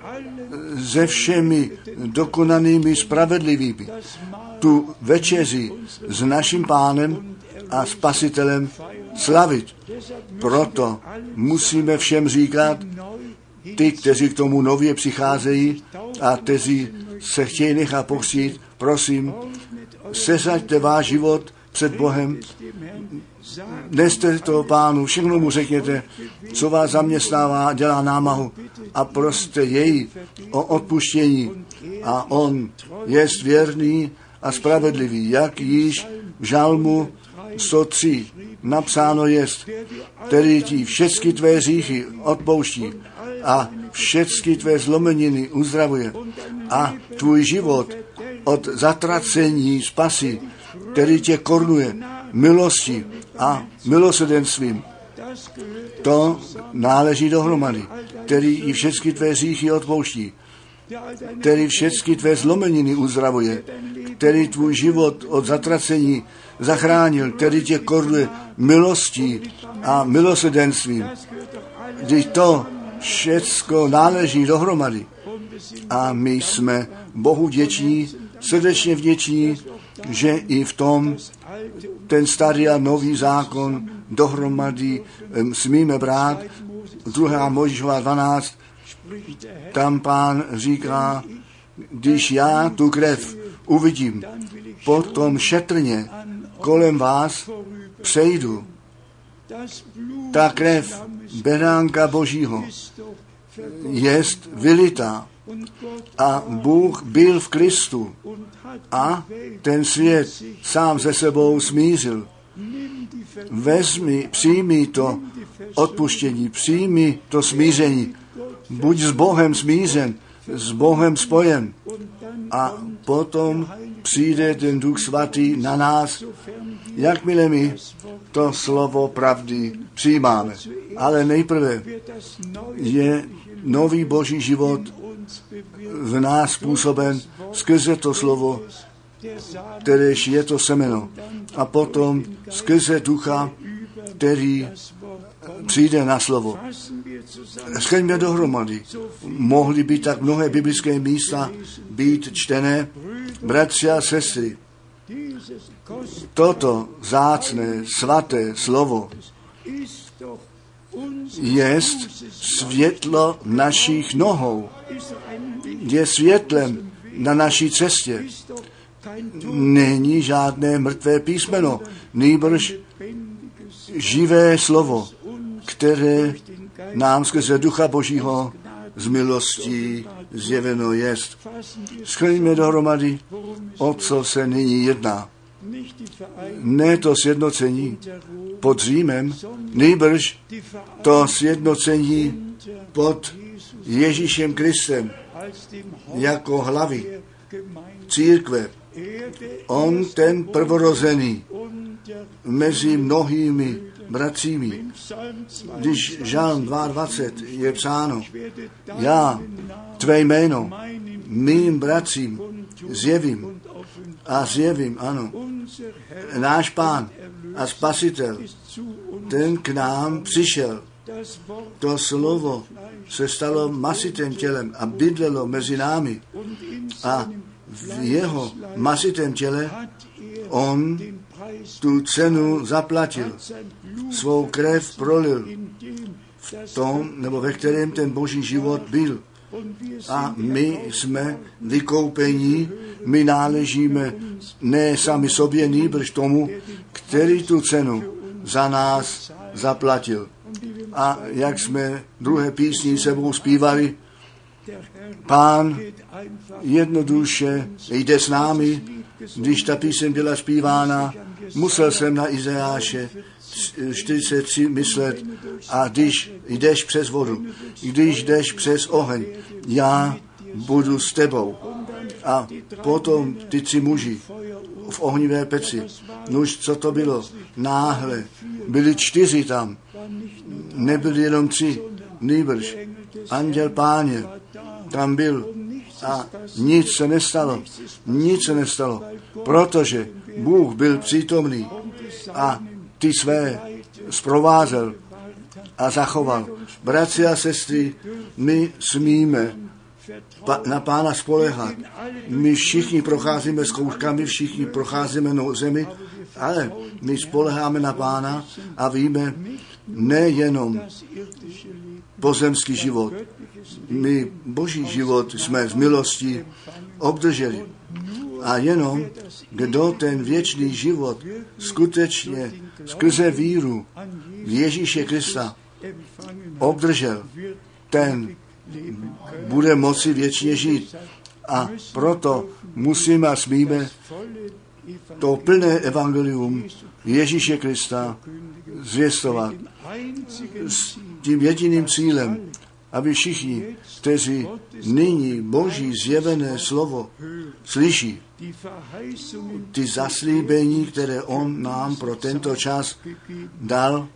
se všemi dokonanými spravedlivými, tu večeři s naším Pánem a Spasitelem slavit. Proto musíme všem říkat, ty, kteří k tomu nově přicházejí a kteří se chtějí nechat pokřtít, prosím, seřaďte váš život před Bohem, neste to Pánu, všechno mu řekněte, co vás zaměstnává, dělá námahu a proste jej o odpuštění. A on je věrný a spravedlivý, jak již v Žalmu 103 napsáno jest, který ti všechny tvé hříchy odpouští a všechny tvé zlomeniny uzdravuje a tvůj život od zatracení spasí, který tě korunuje milostí a milosrdenstvím. To náleží dohromady, který i všechny tvé hříchy odpouští, který všechny tvé zlomeniny uzdravuje, který tvůj život od zatracení zachránil, který tě korunuje milostí a milosrdenstvím. Když to všecko náleží dohromady a my jsme Bohu vděční, srdečně vděční, že i v tom ten starý a nový zákon dohromady smíme brát. 2. Mojžíšova 12, tam Pán říká, když já tu krev uvidím, potom šetrně kolem vás přejdu. Ta krev beránka Božího jest vylitá a Bůh byl v Kristu a ten svět sám se sebou smířil. Přijmi to odpuštění, přijmi to smíření, buď s Bohem smířen, s Bohem spojen a potom přijde ten Duch Svatý na nás, jakmile my to slovo pravdy přijímáme. Ale nejprve je nový Boží život v nás způsoben skrze to slovo, kteréž je to semeno. A potom skrze Ducha, který přijde na slovo. Shrňme dohromady. Mohly by tak mnohé biblické místa být čtené. Bratři a sestry, toto vzácné, svaté slovo jest světlo našich nohou. Je světlem na naší cestě. Není žádné mrtvé písmeno, nýbrž živé slovo, které nám skrze Ducha Božího z milostí zjeveno jest. Shrňme dohromady, o co se nyní jedná. Ne to sjednocení pod Římem, nýbrž to sjednocení pod Ježíšem Kristem jako hlavy církve. On ten prvorozený mezi mnohými bratřími. Když Žalm 22 je psáno, já tvé jméno mým bratřím zjevím a zjevím, ano. Náš Pán a Spasitel, ten k nám přišel. To slovo se stalo masitým tělem a bydlelo mezi námi. A v jeho masitém těle on tu cenu zaplatil. Svou krev prolil v tom, nebo ve kterém ten Boží život byl. A my jsme vykoupení, my náležíme ne sami sobě, nýbrž tomu, který tu cenu za nás zaplatil. A jak jsme druhé písni sebou zpívali, Pán jednoduše jde s námi. Když ta píseň byla zpívána, musel jsem na Izajáše 43 myslet, a když jdeš přes vodu, když jdeš přes oheň, já budu s tebou. A potom ty 3 muži v ohnivé peci. Nuž, co to bylo? Náhle byli 4 tam. Nebyli jenom 3, nýbrž anděl Páně tam byl a nic se nestalo, protože Bůh byl přítomný a ty své zprovázel a zachoval. Bratři a sestry, my smíme na Pána spoléhat. My všichni procházíme zkouškami, všichni procházíme nouzemi, ale my spoléháme na Pána a víme nejenom pozemský život. My boží život jsme z milosti obdrželi. A jenom kdo ten věčný život skutečně skrze víru v Ježíše Krista obdržel, ten bude moci věčně žít. A proto musíme a smíme to plné evangelium Ježíše Krista zvěstovat s tím jediným cílem, aby všichni, kteří nyní Boží zjevené slovo slyší, ty zaslíbení, které on nám pro tento čas dal,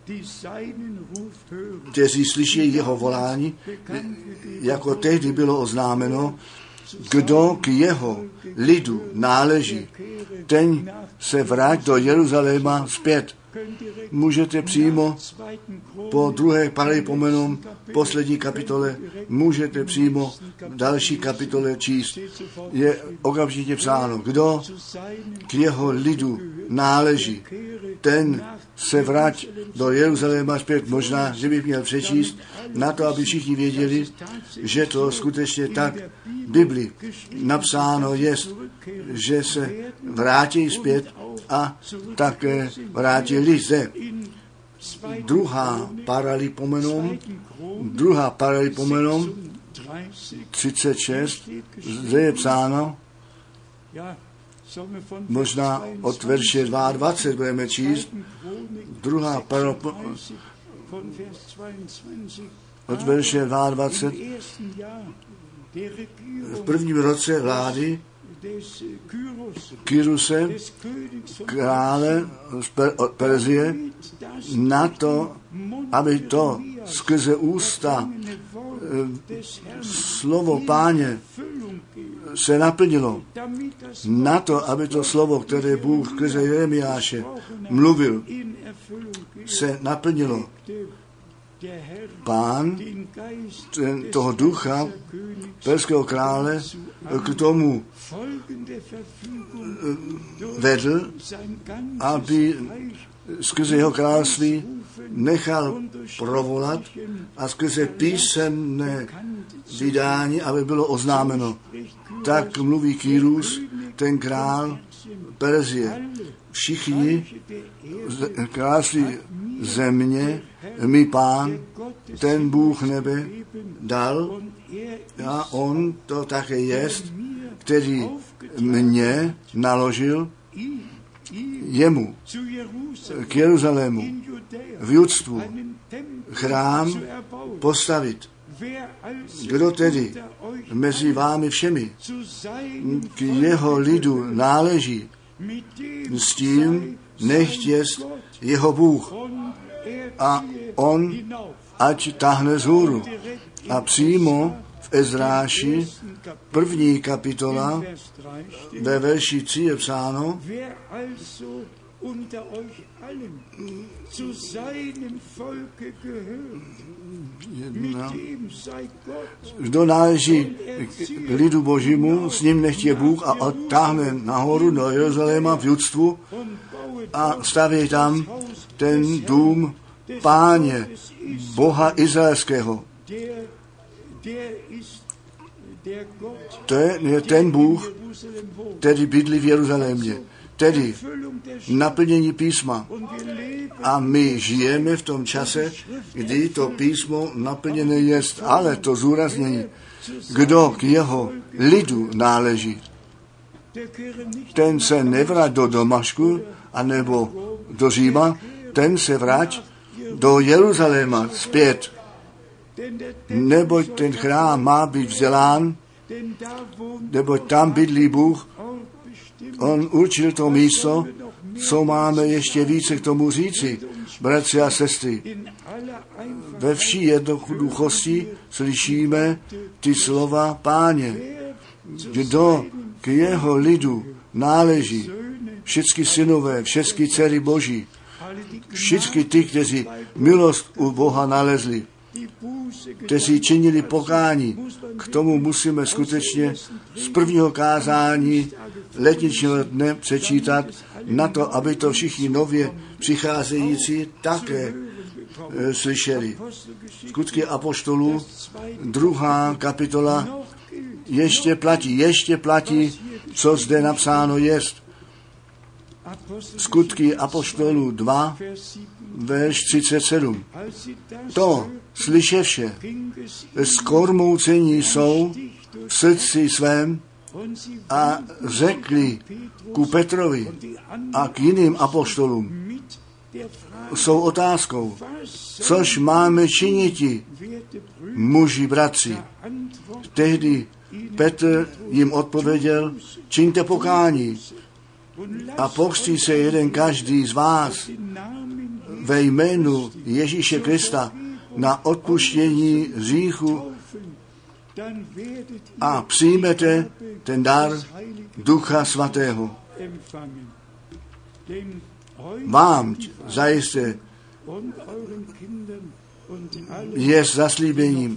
kteří slyší jeho volání, jako tehdy bylo oznámeno, kdo k jeho lidu náleží, ten se vrať do Jeruzaléma zpět. Můžete přímo po druhé paralipomenom poslední kapitole, můžete přímo v další kapitole číst. Je okamžitě psáno, kdo k jeho lidu náleží, ten se vrať do Jeruzaléma zpět. Možná, že bych měl přečíst na to, aby všichni věděli, že to skutečně tak v Biblii napsáno je, že se vrátí zpět a také vrátili se. Druhá paralipomenom 36, zde je psáno, možná od verše 22 budeme číst, druhá paralipomenom od verše 22, v prvním roce vlády Kyruse, krále od Perzie, na to, aby to skrze ústa slovo Páně se naplnilo. Na to, aby to slovo, které Bůh skrze Jeremiáše mluvil, se naplnilo. Pán toho ducha perského krále k tomu vedl, aby skrze jeho království nechal provolat a skrze písemné vydání, aby bylo oznámeno. Tak mluví Kýrus, ten král Perzie. Všichni království země mi Pán, ten Bůh nebe, dal a on to také jest, který mě naložil jemu k Jeruzalému v Judstvu chrám postavit. Kdo tedy mezi vámi všemi k jeho lidu náleží, s tím nechť jest jeho Bůh a on ať tahne vzhůru. A přímo v Ezráši, 1. kapitola, ve verši 3 je psáno, kdo náleží k lidu Božímu, s ním nechť je Bůh a odtáhne nahoru do Jeruzaléma v Judstvu a staví tam ten dům Páně, Boha izraelského. To je ten Bůh, který bydlí v Jeruzalémě, tedy naplnění písma. A my žijeme v tom čase, kdy to písmo naplněné jest, ale to zúraznění, kdo k jeho lidu náleží, ten se nevrať do Damašku anebo do Říma, ten se vrať do Jeruzaléma zpět. Neboť ten chrám má být vzdělán, neboť tam bydlí Bůh. On určil to místo, co máme ještě více k tomu říci, bratři a sestry. Ve vší jednoduchosti slyšíme ty slova Páně. Kdo k jeho lidu náleží, všechny synové, všechny dcery Boží, všichni ty, kteří milost u Boha nalezli, kteří činili pokání. K tomu musíme skutečně z prvního kázání letničního dne přečítat na to, aby to všichni nově přicházející také slyšeli. Skutky apoštolů, 2. kapitola, ještě platí, co zde napsáno jest. Skutky apoštolů 2, verš 37. To slyševše, skormoucení jsou v srdci svém a řekli ku Petrovi a k jiným apoštolům jsou otázkou, což máme činiti, muži, bratři. Tehdy Petr jim odpověděl, čiňte pokání a pokřtí se jeden každý z vás ve jménu Ježíše Krista na odpuštění hříchu a přijmete ten dar Ducha Svatého. Vám zajisté je zaslíbením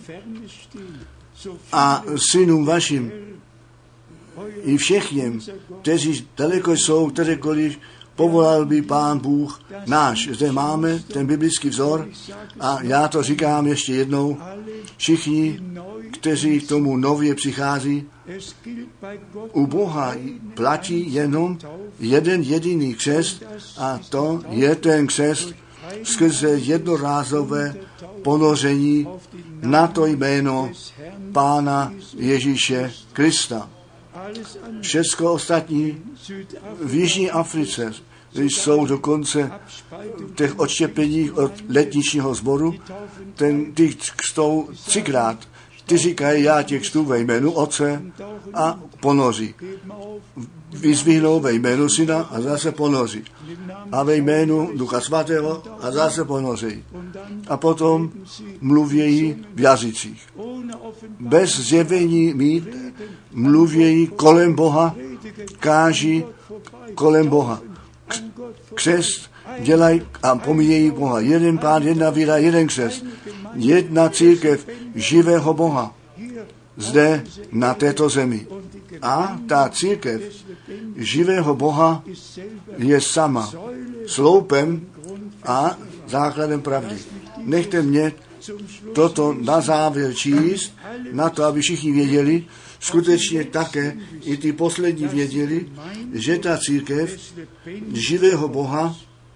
a synům vašim i všem, kteří daleko jsou, kterékoliv povolal by Pán Bůh náš. Zde máme ten biblický vzor a já to říkám ještě jednou. Všichni, kteří k tomu nově přichází, u Boha platí jenom jeden jediný křest a to je ten křest skrze jednorázové ponoření na to jméno Pána Ježíše Krista. Všechno ostatní v Jižní Africe jsou dokonce v těch odštěpeních od letničního sboru, ty křtou 3krát. Ty říkají, já tě křtu ve jménu Otce a ponoří. Vyzvihnou ve jménu Syna a zase ponoří. A ve jménu Ducha Svatého a zase ponoří. A potom mluvějí v jazycích. Bez zjevení mít mluvějí kolem Boha, káží kolem Boha. Křest dělají a pomíjejí Boha. Jeden Pán, jedna víra, jeden křest. Jedna církev živého Boha zde na této zemi. A ta církev živého Boha je sama sloupem a základem pravdy. Nechte mě toto na závěr číst, na to, aby všichni věděli, skutečně také i ty poslední věděli, že ta církev živého Boha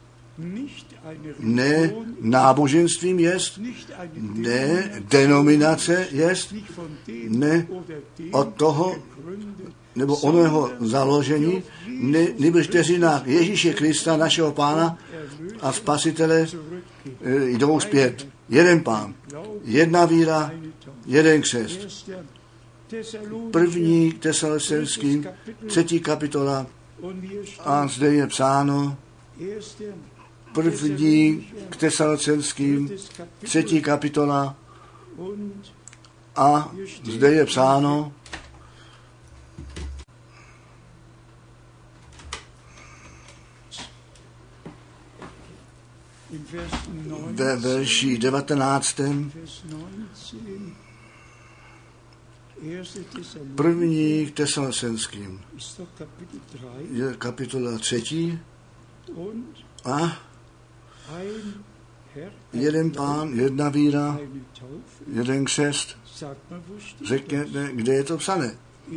ne náboženstvím jest, ne denominace jest, ne od toho nebo oného založení, nebož vteřina Ježíše Krista, našeho Pána a Spasitele, jdou zpět. Jeden Pán, jedna víra, jeden křest. 1. Tesalonickým, 3. kapitola, a zde je psáno, 1. Tesalonickým, 3. kapitola, a zde je psáno, ve verši 19. 1. Tesalonickým je kapitola 3. A jeden Pán, jedna víra, jeden křest. Řekněte, kde je to psané?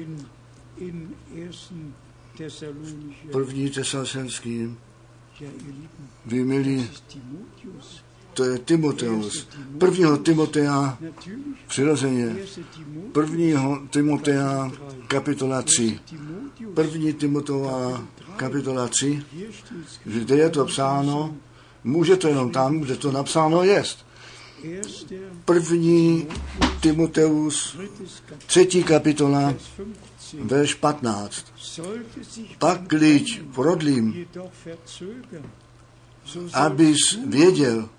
1. Tesalonickým. Vy milí, to je Timoteus. 1. Timotea, přirozeně. 1. Timotea, kapitola 3. 1. Timotea, kapitola 3. Kde je to psáno? Může to jenom tam, kde to napsáno jest. 1. Timoteus, 3. kapitola, verš 15. Pak liď prodlím, abys věděl,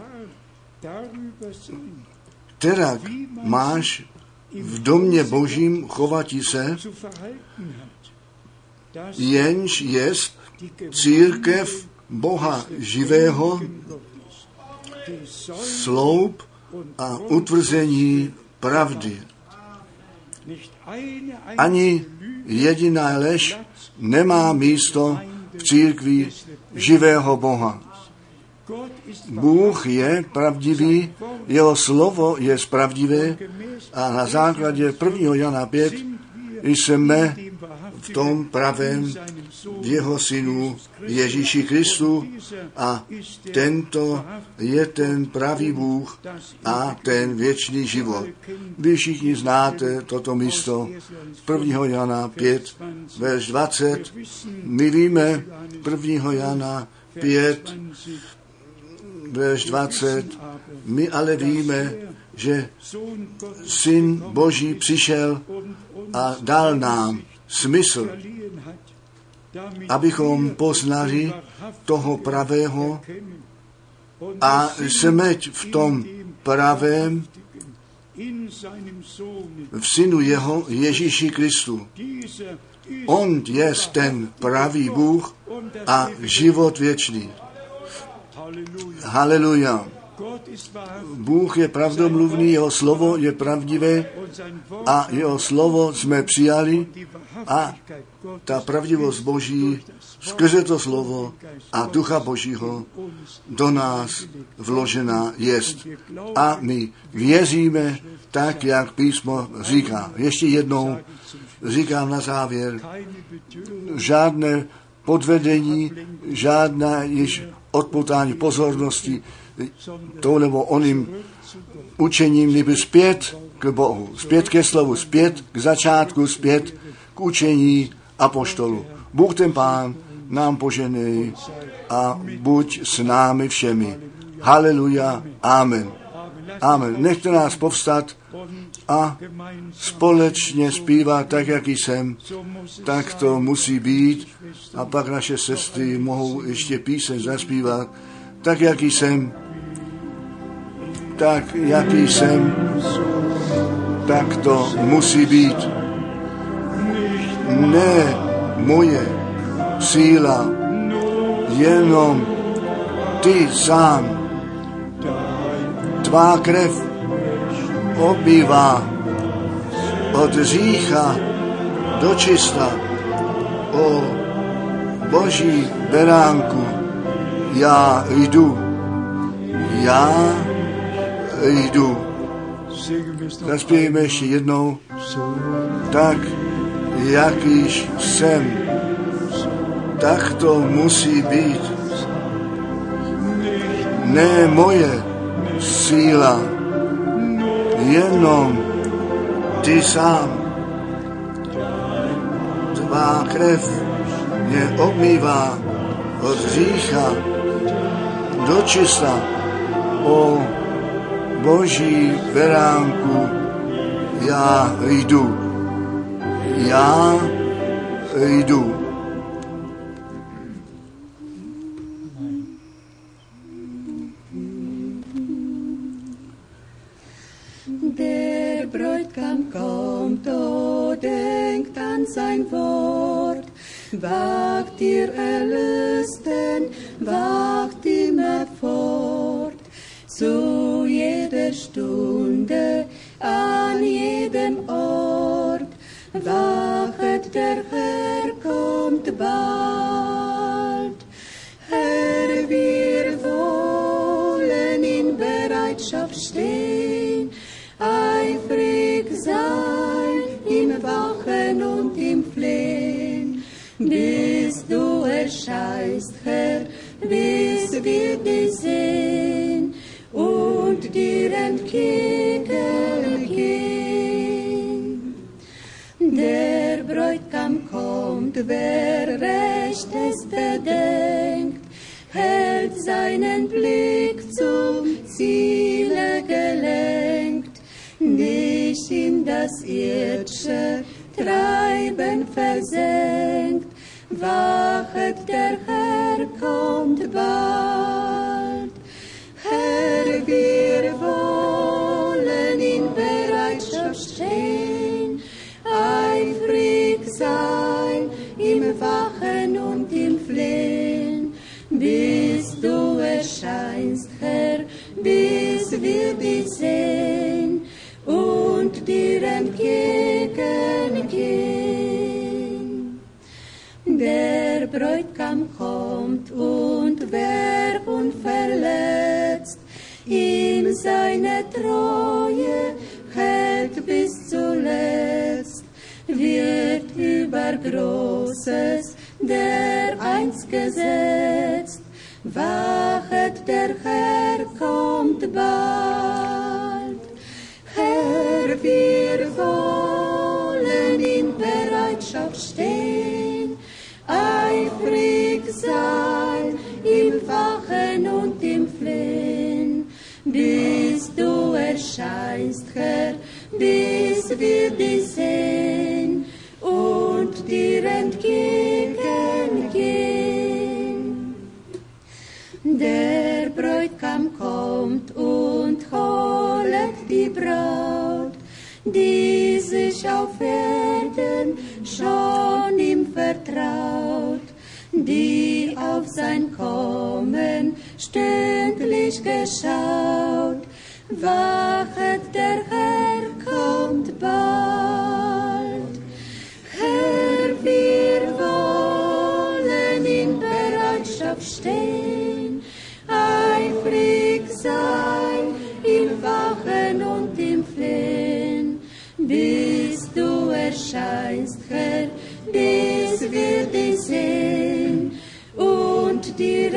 kterak máš v domě Božím chovati se, jenž jest církev Boha živého, sloup a utvrzení pravdy. Ani jediná lež nemá místo v církvi živého Boha. Bůh je pravdivý, jeho slovo je pravdivé a na základě 1. Jana 5 jsme v tom pravém v jeho synu Ježíši Kristu a tento je ten pravý Bůh a ten věčný život. Vy všichni znáte toto místo 1. Jana 5, verš 20. My víme 1. Jana 5, verš 20. My ale víme, že Syn Boží přišel a dal nám smysl, abychom poznali toho pravého a semeť v tom pravém v Synu jeho Ježíši Kristu. On je ten pravý Bůh a život věčný. Haleluja. Bůh je pravdomluvný, jeho slovo je pravdivé a jeho slovo jsme přijali a ta pravdivost Boží skrze to slovo a Ducha Božího do nás vložena jest. A my věříme tak, jak písmo říká. Ještě jednou říkám na závěr, žádné podvedení, žádná již odpoutání pozornosti tou nebo oným učením, nebo zpět k Bohu, zpět ke slovu, zpět k začátku, zpět k učení apoštolu. Bůh ten Pán nám poženej a buď s námi všemi. Haleluja, amen. Amen. Nechte nás povstat a společně zpívat tak, jak jsem, tak to musí být. A pak naše sestry mohou ještě píseň zaspívat, tak, jak jsem, tak, jaký jsem, tak to musí být. Ne moje síla, jenom ty sám. Tvá krev obývá od hřícha do čista. O Boží beránku, já jdu. Zaspějme ještě jednou. Tak, jakýž jsem, tak to musí být. Ne moje síla, jenom ty sám. Tvá krev mě obmývá od hřícha do čista. O Boží beránku, já jdu. Der Bräutigam kommt, o denkt an sein Wort. Wacht ihr Erlösten, wacht immer fort. Zu jeder Stunde, an jedem Ort. Wachet, der Herr kommt bald. Herr, wir wollen in Bereitschaft stehen, eifrig sein im Wachen und im Flehen, bis du erscheinst, Herr, bis wir dich sehen und dir entgegengehen. Der Bräutigam kommt, wer Rechtes bedenkt, hält seinen Blick zum Ziele gelenkt, nicht in das irdische Treiben versenkt. Wachet, der Herr kommt bald. Herr, wir wollen in Bereitschaft stehen, eifrig sein im Wachen und im Flehen, bis entgegengehen. Der Bräutigam kommt und wer unverletzt ihm seine Treue hält bis zuletzt, wird über Großes der einst gesetzt. Wachet, der Herr kommt bald. Herr, wir wollen in Bereitschaft stehen, eifrig sein im Wachen und im Flehen, bis du erscheinst, Herr, bis wir dich sehen und dir entgegengehen. Der Bräutigam kommt und holet die Braut, die sich auf Erden schon ihm vertraut, die auf sein Kommen stündlich geschaut. Wachet, der Herr kommt bald. Herr, wir wollen in Bereitschaft stehen, eifrig sein im Wachen und im Flehen, bis du erscheinst, Herr, bis wir dich sehen und dir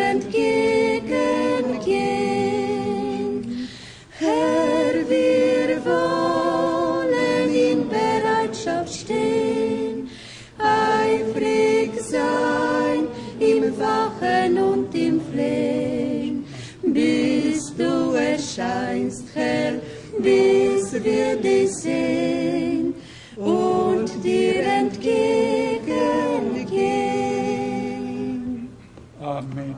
entgegengehen. Herr, wir wollen in Bereitschaft stehen, eifrig sein im Wachen und im Flehen, bis du erscheinst, Herr, bis wir dich sehen und dir entgegengehen. Amen.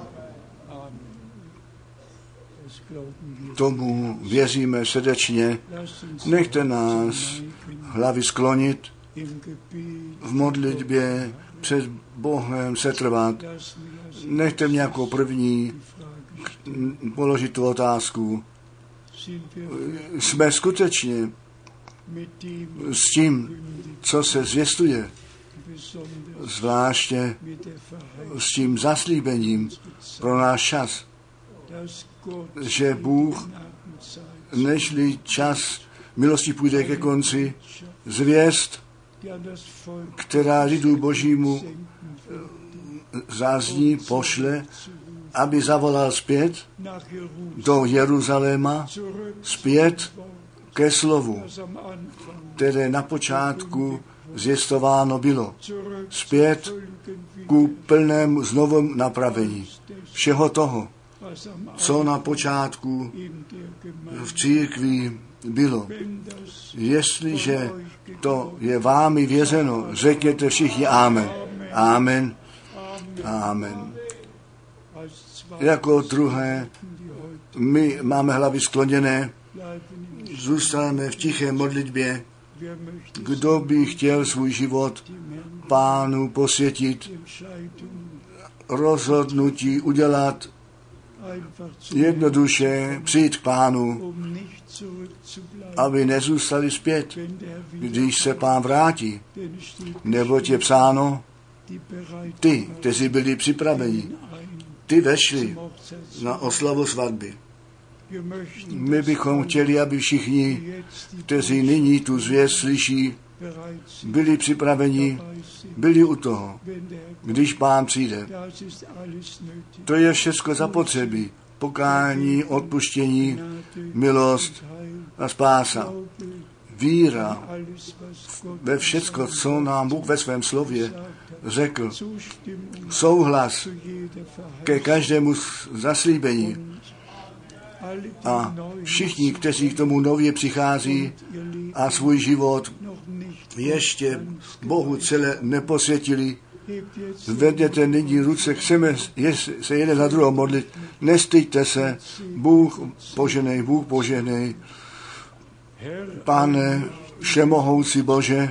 Tomu věříme srdečně. Nechte nás hlavy sklonit, v modlitbě před Bohem setrvat. Nechte mě jako první položit tu otázku. Jsme skutečně s tím, co se zvěstuje, zvláště s tím zaslíbením pro náš čas, že Bůh, nežli čas milosti půjde ke konci, zvěst, která lidu Božímu zázní, pošle, aby zavolal zpět do Jeruzaléma, zpět ke slovu, které na počátku zjistováno bylo, zpět ku plnému znovu napravení všeho toho, co na počátku v církvi bylo. Jestliže to je vámi vězeno, řekněte všichni amen. Amen. Amen. Jako druhé, my máme hlavy skloněné, zůstaneme v tiché modlitbě. Kdo by chtěl svůj život Pánu posvětit, rozhodnutí udělat, jednoduše přijít k Pánu, aby nezůstali zpět, když se Pán vrátí. Neboť je psáno, ty, kteří byli připraveni, ty vešli na oslavu svatby. My bychom chtěli, aby všichni, kteří nyní tu zvěst slyší, byli připraveni, byli u toho, když Pán přijde. To je všechno zapotřebí. Pokání, odpuštění, milost a spása. Víra ve všecko, co nám Bůh ve svém slově řekl. Souhlas ke každému zaslíbení. A všichni, kteří k tomu nově přichází a svůj život ještě Bohu celé neposvětili, zvedněte nyní ruce, chceme se jeden za druhou modlit, nestyďte se, Bůh poženej. Pane všemohoucí Bože,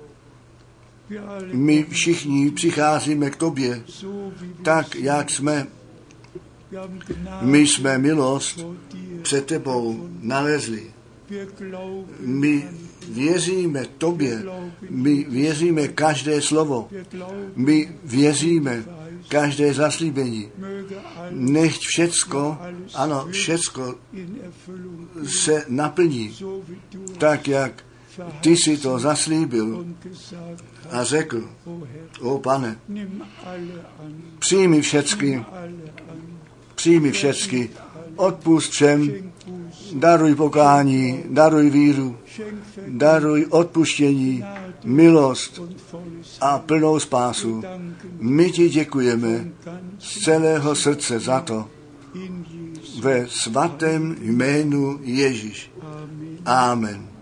my všichni přicházíme k tobě, tak, jak jsme. My jsme milost před tebou nalezli. My věříme tobě, my věříme každé slovo, my věříme každé zaslíbení. Nechť všecko, ano, všecko se naplní, tak jak ty jsi to zaslíbil a řekl, o Pane, přijmi všecky, odpusť všem, daruj pokání, daruj víru, daruj odpuštění, milost a plnou spásu. My ti děkujeme z celého srdce za to. Ve svatém jménu Ježíš. Amen.